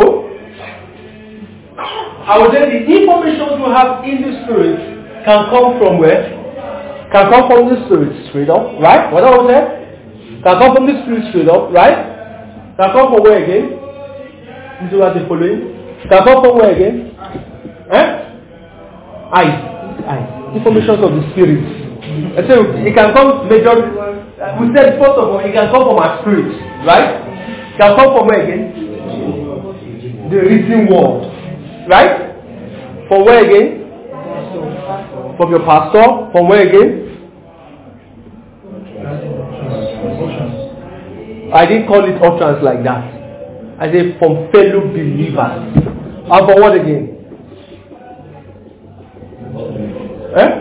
I would say the information you have in the Spirit can come from where? Can come from the Spirit straight up, right? What I would say? Can come from the Spirit straight up, right? Can come from where again? This is what the following. Can come from where again? Eh? Eyes. Eyes. Information of the Spirit. I say it can come major. We said first of all, it can come from our spirit, right? It can come from where again? The written word, right? From where again? From your pastor. From where again? I didn't call it utterance like that. I said from fellow believers. And for what again? Eh?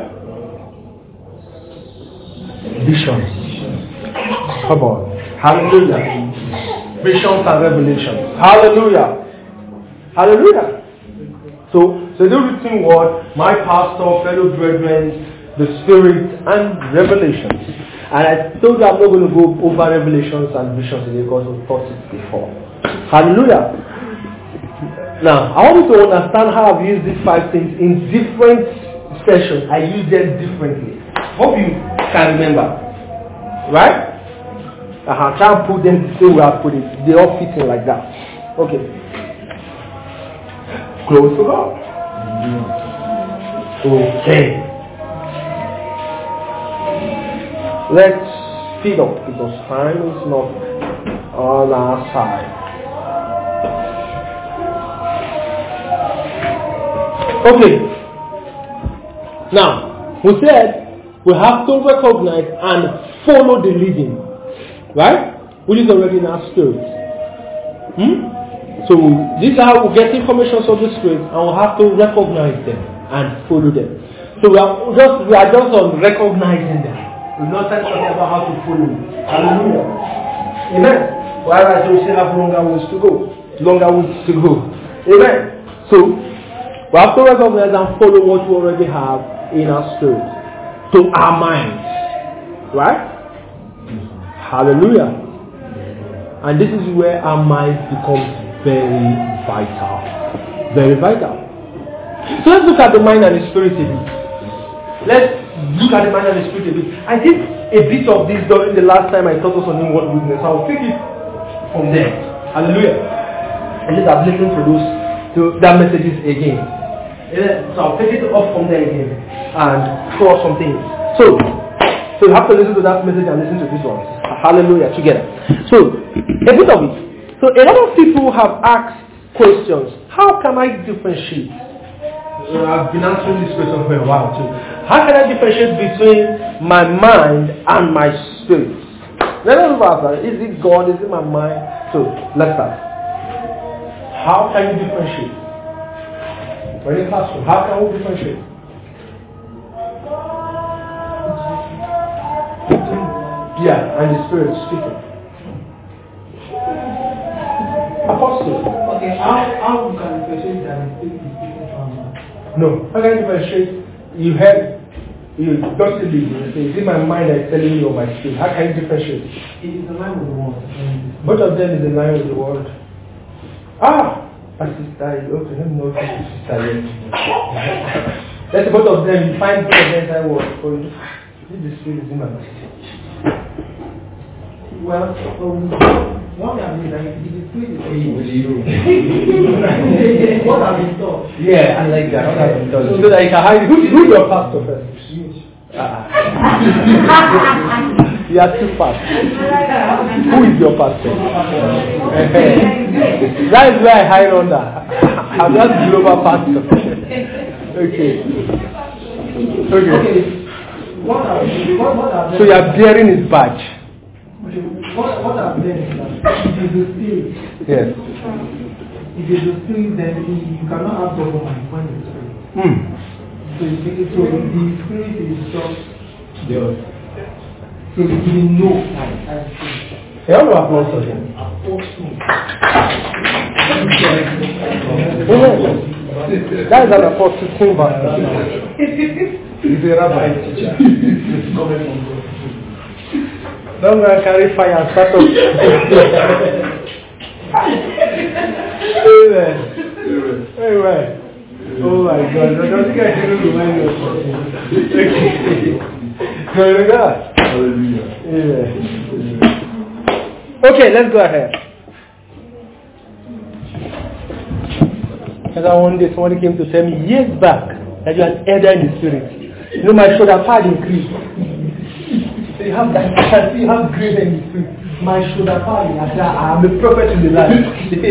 Visions. Come on. Hallelujah. Visions and revelations. Hallelujah. Hallelujah. So, so the written word, my pastor, fellow brethren, the Spirit, and revelations. And I told you I'm not going to go over revelations and visions again because we taught it before. Hallelujah. Now, I want you to understand how I've used these five things in different sessions. I use them differently. Hope you can remember. Right? Uh-huh. Try and put them the same way I put it. They all fit in like that. Okay. Close to God. Okay. Let's speed up because time is not on our side. Okay. Now, we said we have to recognize and follow the leading. Right? Which is already in our spirit. Hmm? So this is how we get information from the Spirit, and we have to recognize them and follow them. So we are just we are just on recognizing them. We're not talking about how to follow. Hallelujah. Amen. While I say we still have longer ways to go. Longer ways to go. Amen. So we have to recognize and follow what we already have in our spirit. To our minds. Right? Hallelujah. And this is where our mind becomes very vital. Very vital. So let's look at the mind and the spirit a bit. Let's look at the mind and the spirit a bit. I did a bit of this during the last time I taught us on inward witness. I will take it from there. Hallelujah. And let us listen to those to that messages again. So I'll take it off from there again and throw us something. So So you have to listen to that message and listen to this one. Hallelujah, together. So, a bit of it. So a lot of people have asked questions. How can I differentiate? Uh, I've been answering this question for a while too. How can I differentiate between my mind and my spirit? Let us ask, is it God? Is it my mind? So, let's start. How can you differentiate? When in classroom, how can we differentiate? Yeah, and the Spirit speaking. Apostle. Okay, how how can you differentiate that the spirit is speaking from man? No. How can you differentiate? You heard, you got to be. You say, is it my mind that's telling you or my spirit? How can you differentiate? It is in line with the word. Both of them is in line with the word. Ah! My sister, okay, let me know if my sister yet. Let's both of them, you find both of them that word for you. This is the spirit is in my mind. Well, um, what I mean, like, it is spirit With you. what have been taught. Yeah, I like that. What have been taught. So that you can hide. Who, who's your pastor first? Uh-uh. You are too fast. Who is your pastor? That is where I hide under. I'm just global pastor. Okay. Okay. Okay. What are, what, what are So you are bearing his badge. Okay. What, what are them is that it is the spirit. Yes. It is the spirit, then you cannot have government when it's spirit. Hmm. So, you take it, so the spirit is just the so you know I I You all know apostle then? That is an apostle symbol. He's a rabbi. Don't go and carry fire and start up. Amen. Amen. Oh my God. Don't get to remind me of something. Glory to God. Amen. Okay, let's go ahead. Because one day somebody came to tell me years back that you are an elder in the spirit. You know, my shoulder pad increased. So you have that, I can see you have grace in the spirit. My shoulder pad is like I am a prophet in the land.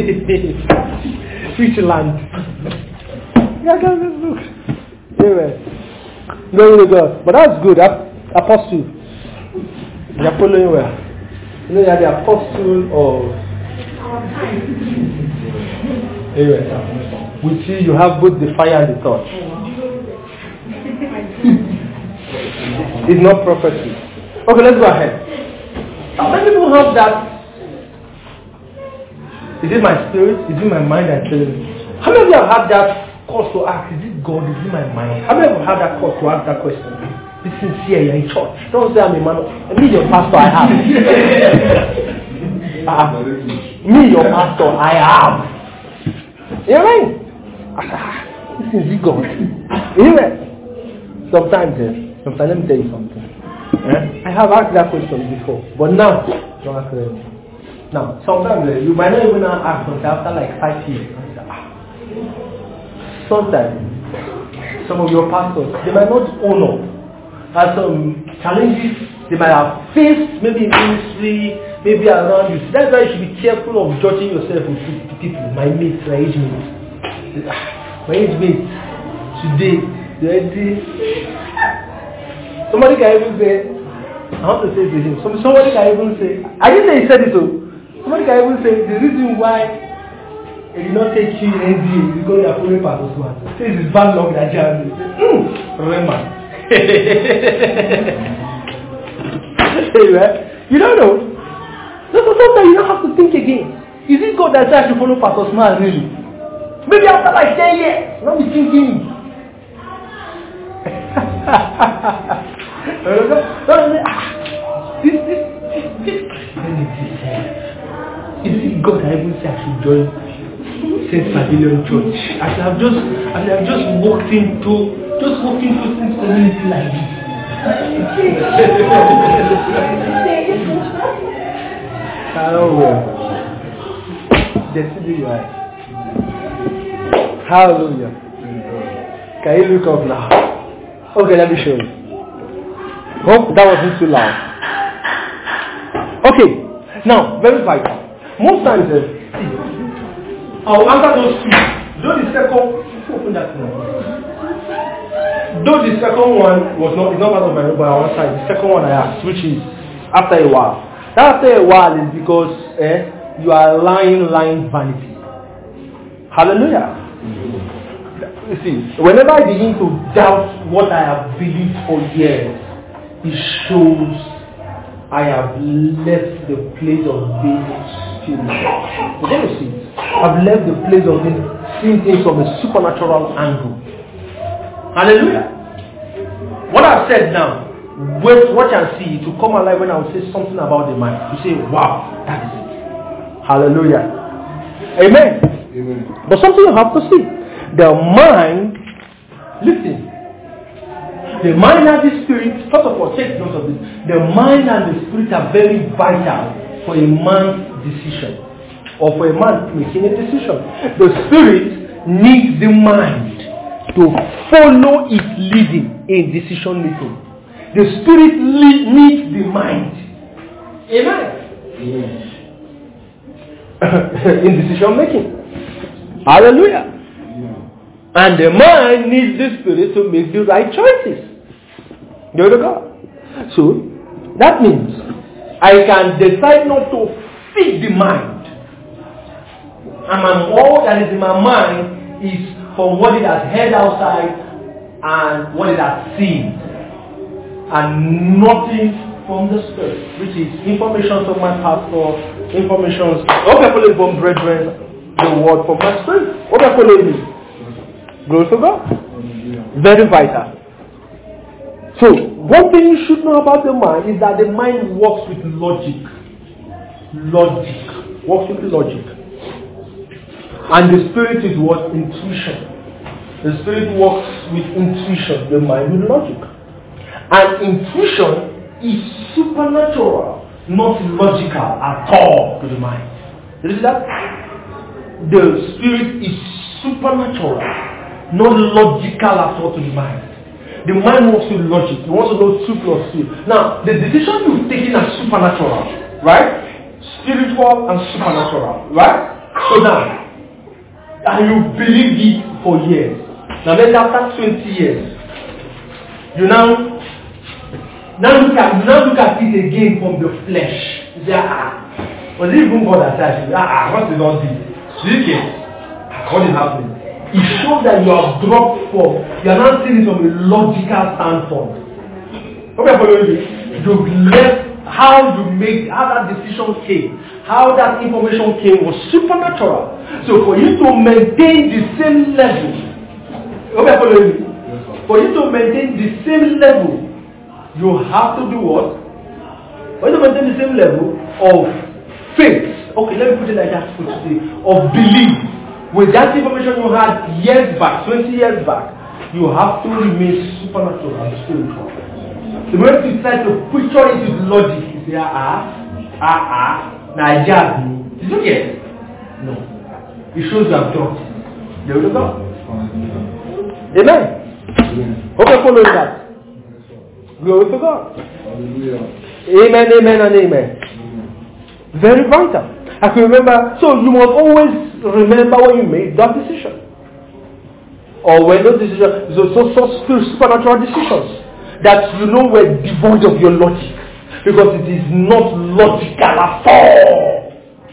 Which land? Yeah, guys, let's look. Amen. Glory to God. But that's good. Apostle. You are following well. You know, you are the apostle of. Amen. We see you have both the fire and the torch. It's not prophecy. Okay, let's go ahead. Now, many people have that. Is it my spirit? Is it my mind that's telling me? How many of you have had that cause to ask? Is it God? Is it my mind? How many of you have had that cause to ask that question? Be sincere, you're in church. Don't say I'm a man. Me, your pastor, I have. uh, me, your pastor, I have. You know what I mean? This is God. Amen. Sometimes, yes. Sometimes, let me tell you something. Eh? I have asked that question before, but now, don't ask it. Now, sometimes uh, you might not even ask until after like five years. Sometimes, some of your pastors, they might not own up. Have some challenges they might have faced, maybe in ministry, maybe around you. That's why you should be careful of judging yourself with people. My mates, my age mates. My age mates, today, they somebody can even say, I want to say to him, somebody can even say, I didn't say he said it so. Somebody can even say, the reason why it did not take you in N D A is because you are following Pastor Smart. Says it's bad luck that you have. Remember. You don't know. So sometimes you don't have to think again. Is it God that says I should follow Pastor Smart really? Maybe after like ten years, not be thinking. this, this, this, this. Is it God that even says I should join Saint Pavilion Church? I should have just, I should have just walked into. Just walking through this community like this. Hallelujah. Destiny, you are. Hallelujah. Can you look up now? Okay, let me show you. Hope that wasn't too loud. Okay, now, very vital. Most times, uh, I'll answer those two. Though the second, open that now. Though the second one was not, it's not part of my room, but I want to say the second one I asked, which is after a while. That after a while is because eh, you are lying, lying vanity. Hallelujah. Mm-hmm. You see, whenever I begin to doubt what I have believed for years, it shows I have left the place of base feel it. We're going to see it. I've left the place of this, seeing things from a supernatural angle. Hallelujah. What I've said now, wait, watch and see, to come alive when I will say something about the mind. You say, wow, that is it. Hallelujah. Amen. Amen. But something you have to see. The mind, listen. The mind and the spirit, first of all, take note of this. The mind and the spirit are very vital for a man's decision. Or for a man making a decision. The spirit needs the mind to follow its leading in decision making. The spirit lead, needs the mind. Amen. Amen. In decision making. Hallelujah. And the mind needs the spirit to make the right choices. Glory to God. So, that means I can decide not to feed the mind. And all that is in my mind is from what it has heard outside and what it has seen. And nothing from the spirit, which is information from my pastor, information, okay, following from brethren, the word from my spirit. Okay, following me. Glory to God. Very vital. So, one thing you should know about the mind is that the mind works with logic. Logic. Works with logic. And the spirit is what? Intuition. The spirit works with intuition, the mind with logic. And intuition is supernatural, not logical at all to the mind. You see that? The spirit is supernatural, not logical at all to the mind. The mind works with logic. It wants to know two plus two. Now, the decision you've taken are supernatural, right? Spiritual and supernatural, right? So now, and you believed it for years. Now then after twenty years, you now now look at now look at it again from the flesh. You say, ah, was it even God that said, ah, ah, what is all this? Do you get what is happening? It shows that you have dropped from, you are not seeing it from a logical standpoint. Okay, following me? You've left how you make, how that decision came, how that information came was supernatural. So for you to maintain the same level, okay, following me? For you to maintain the same level, you have to do what? For you to maintain the same level of faith. Okay, let me put it like that for today. Of belief. With that information you had years back, twenty years back, you have to remain supernatural and spiritual. The moment you try to picture it with logic, you say, ah, ah, ah, Nigeria. Did you get it? No. It shows you have done it. There we go. Amen. Okay, follow that. Glory to God. Amen, amen, and amen. Very vital. I can remember, so you must always remember when you made that decision. Or when those decisions, so, so, so supernatural decisions, that you know were devoid of your logic. Because it is not logical at all.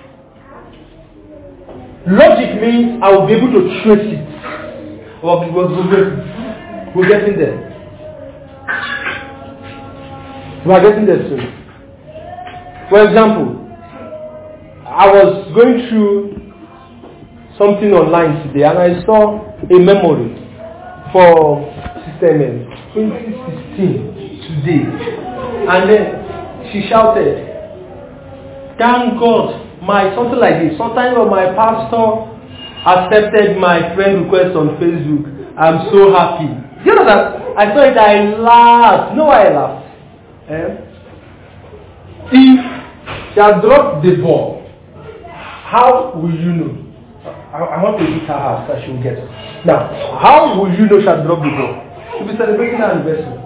Logic means I will be able to trace it. Or because we're, we're getting there. We are getting there soon. For example, I was going through something online today and I saw a memory for Sister M twenty sixteen today. And then she shouted, thank God, my something like this. Sometimes when my pastor accepted my friend request on Facebook, I'm so happy. You know that? I saw it, I laughed. You know why I laughed? Eh? If she had dropped the ball, how will you know? I, I want to hit her house so she will get it. Now, how will you know she has dropped the ball? She'll be celebrating her anniversary.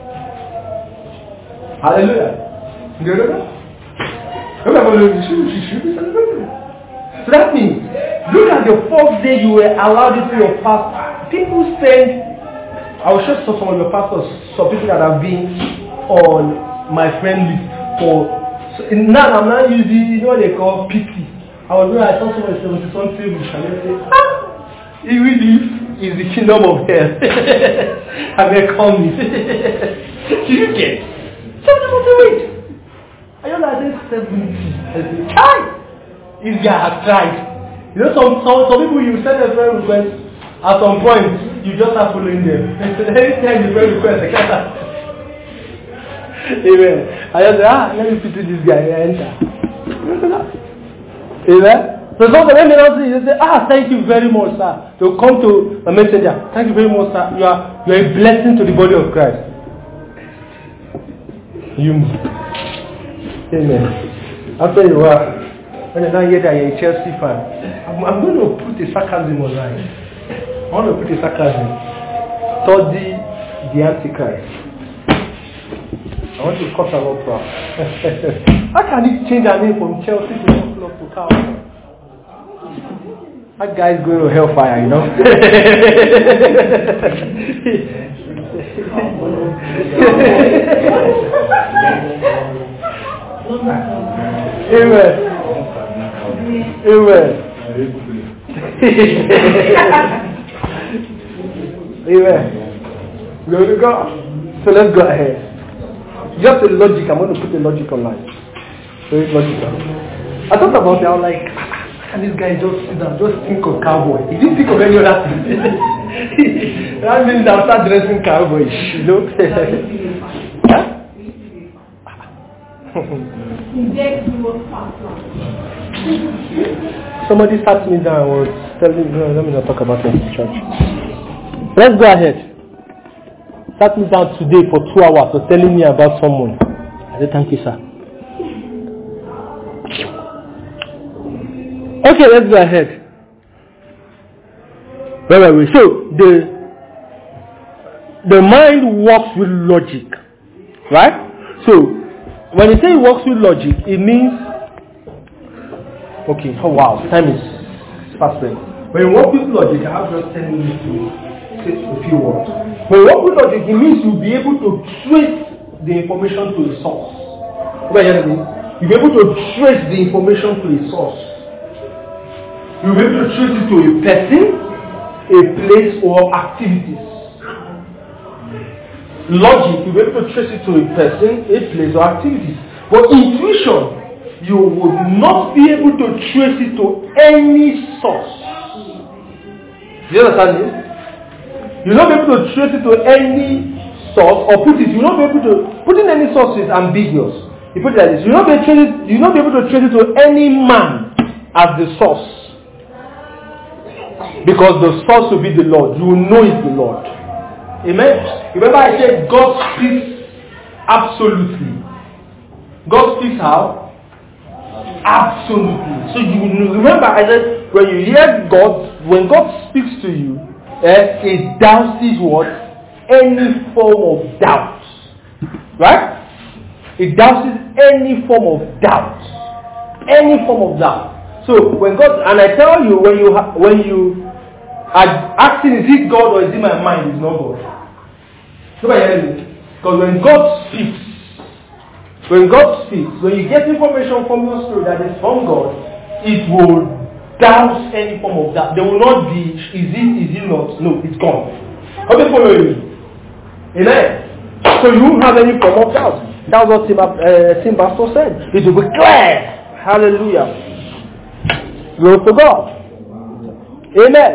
Hallelujah. You get it? She, she should be celebrating. So that means, look at the fourth day you were allowed into your fast. People spend, I will show some of your pastors, some people that have been on my friend list for, so now I'm not using, you know what they call P T. I was doing, I saw someone seventy something which I say, ah, he really is the kingdom of hell. And they call me. Do you get? seventy something wait. I just I said seventy. I said, hi! this guy has tried. You know, some some, some people you send a friend request, at some point you just start following them. Anytime you friend request, they can't ask. Amen. I just say, ah, let me pity this guy and enter. Amen. So some of them may not see, they say, ah, thank you very much, sir. They'll come to a messenger. Thank you very much, sir. You are you are a blessing to the body of Christ. You. Amen. After you are, when you now hear that you're a Chelsea fan, I'm, I'm going to put a sarcasm online. I want to put a sarcasm. Study the Antichrist. I want to cut her up. How can he change her name from Chelsea to Club to Cow? That guy is going to hellfire, you know. Amen. Amen. Amen. Glory to God. So let's go ahead. Just a logic. I'm going to put a logic online. Very logical. I thought about it. I was like, and this guy just sit down, just think of cowboy. He didn't think of any other thing. That means I'll start dressing cowboyish, you know. Huh? Somebody sat me down and was telling me, no, let me not talk about it in church. Let's go ahead. Sat me down today for two hours for telling me about someone. I said, thank you, sir. Okay, let's go ahead. Wait, wait, wait. So the the mind works with logic, right? So when you say it works with logic, it means okay. Oh wow, time is fast spent. When you work with logic, I have just ten minutes to say a few words. When you work with logic, it means you'll be able to trace the information to a source. What do you mean? You'll be able to trace the information to a source. You'll be able to trace it to a person, a place, or activities. Logic, you'll be able to trace it to a person, a place, or activities. But intuition, you would not be able to trace it to any source. Do you understand this? You'll not be able to trace it to any source, or put it, you'll not be able to, putting any source is ambiguous. You put it like this, you'll not be able to trace it, you'll not be able to trace it to any man as the source. Because the source will be the Lord. You will know it's the Lord. Amen. Remember I said God speaks absolutely. God speaks how? Absolutely. So you will remember I said when you hear God, when God speaks to you, eh, it douses what? Any form of doubt. Right? It douses any form of doubt. Any form of doubt. So when God, and I tell you, when you ha, when you are asking, is it God or is it my mind? It's not God. Nobody hears me. Because when God speaks, when God speaks, when you get information from your spirit that is from God, it will douse any form of doubt. There will not be, is it, is it not? No, it's gone. How do you follow me? Amen. So you won't have any form of doubt. That's what Tim, uh, Tim Pastor said. It will be clear. Hallelujah. Glory to God. Amen.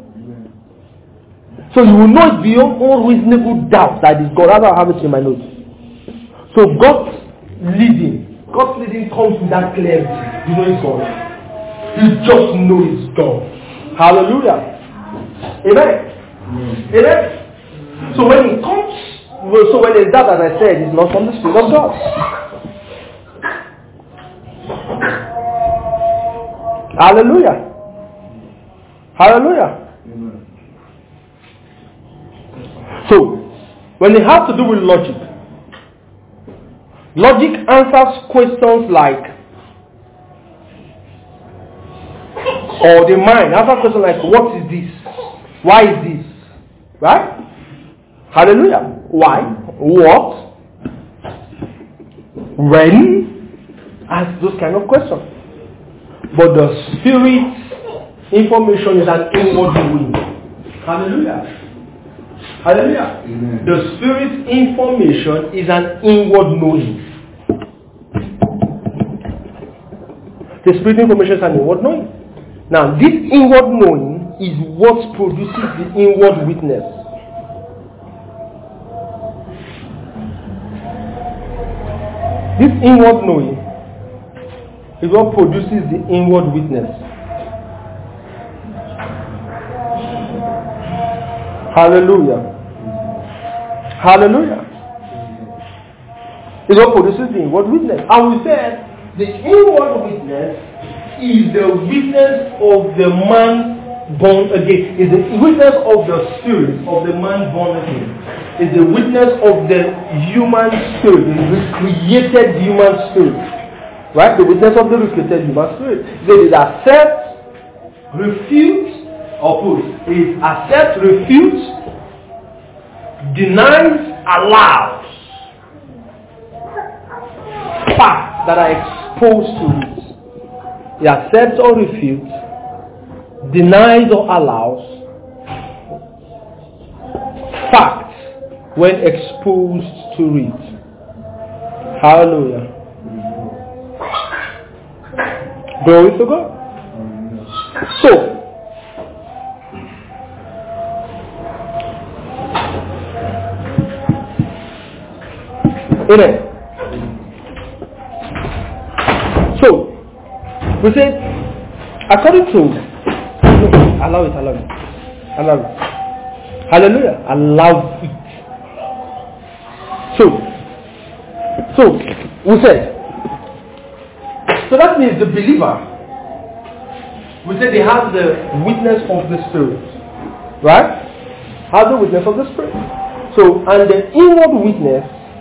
So you will know it beyond all reasonable doubt that is God. That's how I have it in my notes. So God's leading, God's leading comes with that clarity. You know it's God. You just know it's God. Hallelujah. Amen. Amen. Amen. So when it comes, so when it's that, as I said, it's not from the Spirit of God. Hallelujah. Hallelujah. Amen. So, when it has to do with logic, logic answers questions like, or the mind answers questions like, what is this? Why is this? Right? Hallelujah. Why? What? When? Ask those kind of questions. But the spirit information is an inward knowing. Hallelujah. Hallelujah. Amen. The spirit information is an inward knowing. The spirit information and inward knowing. Now, this inward knowing is what produces the inward witness. This inward knowing is what produces the inward witness. Hallelujah. Hallelujah. It's what produces the inward witness. And we said the inward witness is the witness of the man born again. Is the witness of the spirit of the man born again. Is the witness of the human spirit, the created human spirit. Right? The witness of the recreated human spirit. It is accept, refute, oppose. It is accept, refute, denies, allows. Facts that are exposed to it. It accepts or refutes, denies or allows facts when exposed to it. Hallelujah. Glory to God. So, amen. So, we say, according to, allow it, allow it, allow it. Hallelujah, allow it. So, so, we said, so that means the believer, we say they have the witness of the Spirit. Right? Have the witness of the Spirit. So, and the inward witness,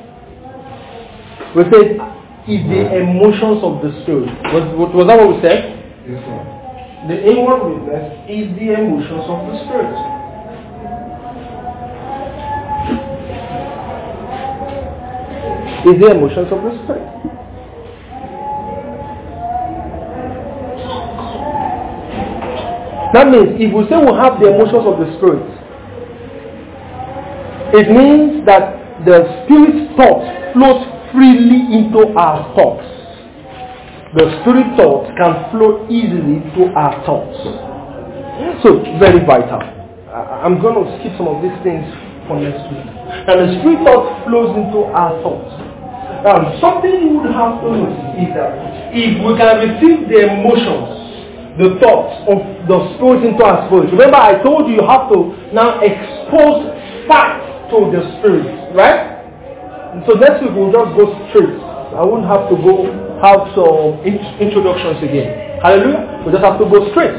we said, is the emotions of the Spirit. Was, was that what we said? Yes, sir. The inward witness is the emotions of the Spirit. Is the emotions of the Spirit. That means if we say we have the emotions of the Spirit, it means that the Spirit's thoughts flow freely into our thoughts. The Spirit thoughts can flow easily to our thoughts. So, very vital. I'm going to skip some of these things for next week. And the Spirit thought flows into our thoughts. Now, something you would have to notice is that if we can receive the emotions, the thoughts of the Spirit into our spirit. Remember, I told you you have to now expose facts to the Spirit, right? And so next week we'll just go straight. I won't have to go have some in- introductions again. Hallelujah. We just have to go straight.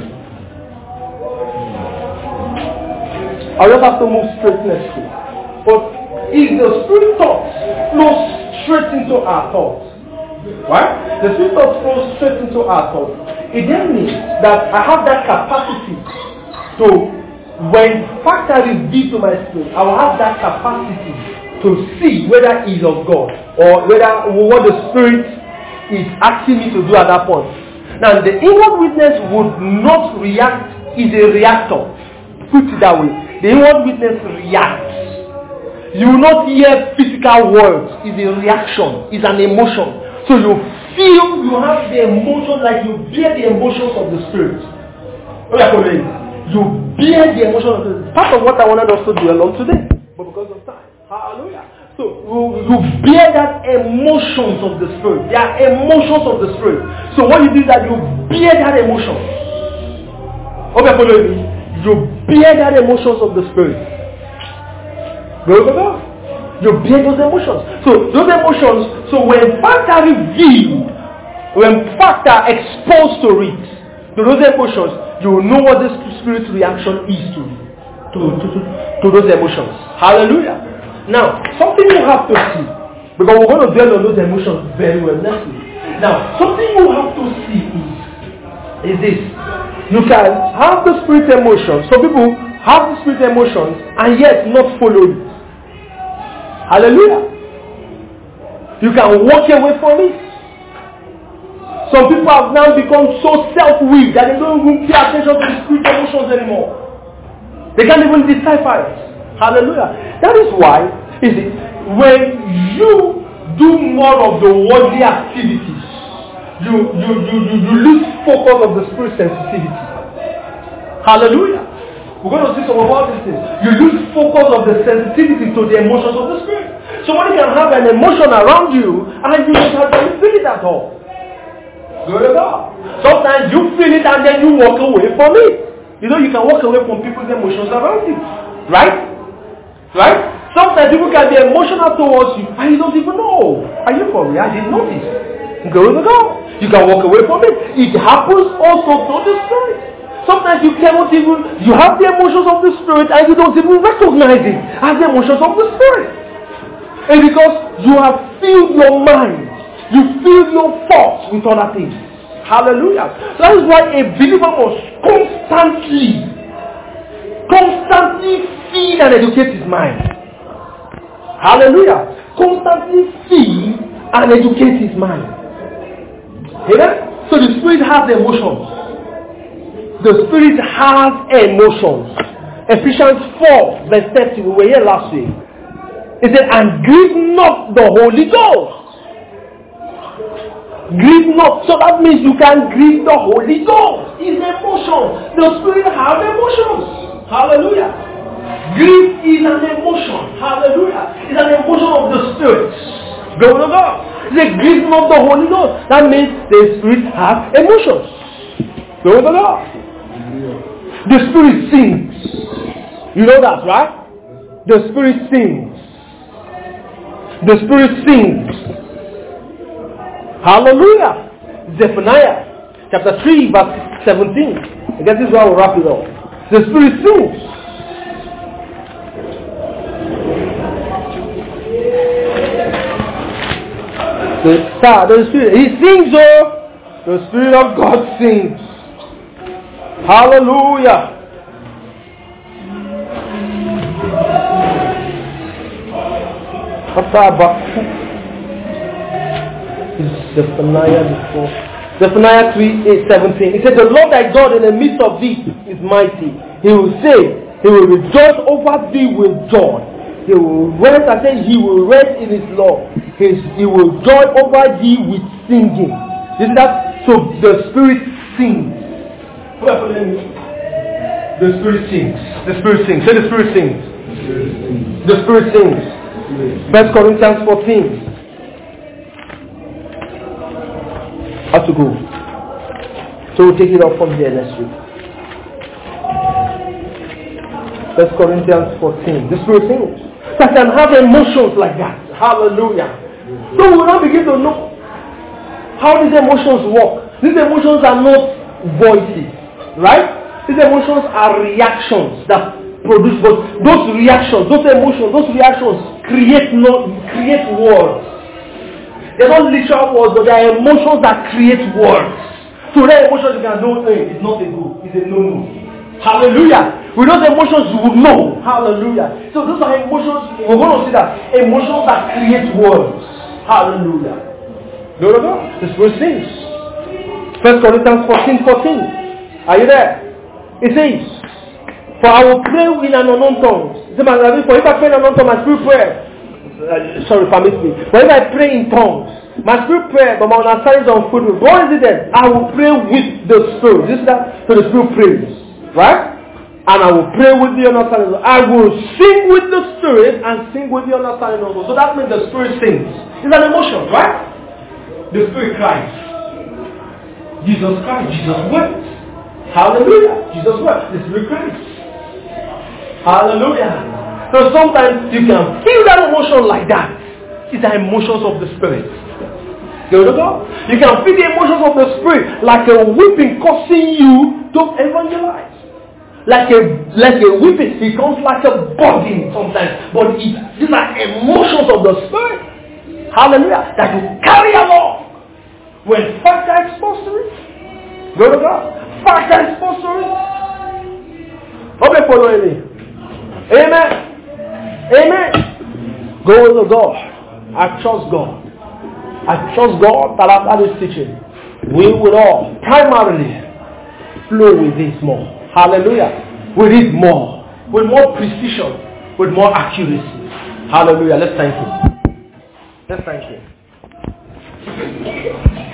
I'll just have to move straight next week. But if the Spirit thoughts flow straight into our thoughts, right? The Spirit thoughts flow straight into our thoughts. It then means that I have that capacity to, when facts are revealed to my spirit, I will have that capacity to see whether it is of God or whether what the Spirit is asking me to do at that point. Now, the inward witness would not react, is a reactor. Put it that way. The inward witness reacts. You will not hear physical words. It's a reaction. It's an emotion. So you feel, you have the emotion, like you bear the emotions of the Spirit. You bear the emotions of the Spirit. Part of what I wanted us to do along today. But because of time. Hallelujah. So you, you bear that emotions of the Spirit. They are emotions of the Spirit. So what you do is that you bear that emotion. Okay, you bear that emotions of the Spirit. Glory to God. You bear those emotions. So those emotions, so when facts are revealed, when facts are exposed to it, to those emotions, you will know what the Spirit's reaction is to, to, to, to, to those emotions. Hallelujah. Now, something you have to see, because we're going to dwell on those emotions very well next week. Now, something you have to see is, is this. You can have the Spirit emotions. Some people have the Spirit emotions and yet not follow it. Hallelujah. You can walk away from it. Some people have now become so self-willed that they don't even pay attention to the Spirit emotions anymore. They can't even decipher it. Hallelujah. That is why, is it, when you do more of the worldly activities, you, you, you, you, you lose focus of the spirit sensitivity. Hallelujah. We're going to see some of all these things. You lose focus of the sensitivity to the emotions of the spirit. Somebody can have an emotion around you and you don't have to feel it at all. Glory to God. Sometimes you feel it and then you walk away from it. You know, you can walk away from people's emotions around you. Right? Right? Sometimes people can be emotional towards you and you don't even know. Are you for real? I didn't notice. Glory to God. You can walk away from it. It happens also to the spirit. Sometimes you cannot even, you have the emotions of the spirit and you don't even recognize it as the emotions of the spirit. And because you have filled your mind, you fill your thoughts with other things. Hallelujah. That is why a believer must constantly, constantly feed and educate his mind. Hallelujah. Constantly feed and educate his mind. Amen? So the spirit has emotions. The spirit has emotions. Ephesians four verse thirty, we were here last week. It said, and grieve not the Holy Ghost. Grieve not. So that means you can grieve the Holy Ghost. It's emotion. The spirit has emotions. Hallelujah. Grief is an emotion. Hallelujah. It's an emotion of the spirit. Glory to God. They grieve not the Holy Ghost. That means the spirit has emotions. Glory to God. The spirit sings. You know that, right? The spirit sings. The spirit sings. Hallelujah. Zephaniah chapter three verse seventeen. I guess this is why we'll wrap it up. The spirit sings. The, the spirit, he sings, oh, the spirit of God sings. Hallelujah. What's that about? Zephaniah before. Zephaniah three, eight, seventeen. He said, the Lord thy God in the midst of thee is mighty. He will say, he will rejoice over thee with joy. He will rest, I say, he will rest in his law. His, he will joy over thee with singing. You see that? So the spirit sings. The spirit sings. The spirit sings. Say the spirit sings. The spirit sings. First Corinthians fourteen. How to go? So we'll take it up from here next week. First Corinthians fourteen. The spirit sings. So I can have emotions like that. Hallelujah. So we will now begin to know how these emotions work. These emotions are not voices, right? These emotions are reactions that produce those, those reactions, those emotions, those reactions create no, create words. They're not literal words, but they are emotions that create words. So that emotions you can know, hey, it's not a go, it's a no-no. Hallelujah. With those emotions you will know. Hallelujah. So those are emotions, we're going to see that. Emotions that create words. Hallelujah. No, no, no. The spirit sings. First Corinthians fourteen, fourteen. Are you there? It says, for I will pray in an unknown tongue. For if I pray in an unknown tongue, my spirit prayer. Uh, sorry, permit me. For if I pray in tongues, my spirit prayer, but my understanding is on food. What is it then? I will pray with the spirit. This is that. So the spirit prays. Right? And I will pray with the understanding. I will sing with the spirit and sing with the understanding also. So that means the spirit sings. It's an emotion, right? The spirit cries. Jesus cried. Jesus wept. Hallelujah. Jesus wept. The spirit cries. Hallelujah. So sometimes you can feel that emotion like that. It's the emotions of the spirit. You know? You can feel the emotions of the spirit like a whipping causing you to evangelize. Like a like a whipping, it comes like a burden sometimes. But it, these are emotions of the spirit. Hallelujah. That you carry along. When facts are exposed to it. Go to God. Facts are exposed to it. Okay, following me. Amen. Amen. Go to God. I trust God. I trust God that after this teaching, we will all primarily flow with this more. Hallelujah. With it more. With more precision. With more accuracy. Hallelujah. Let's thank Him. Let's thank Him.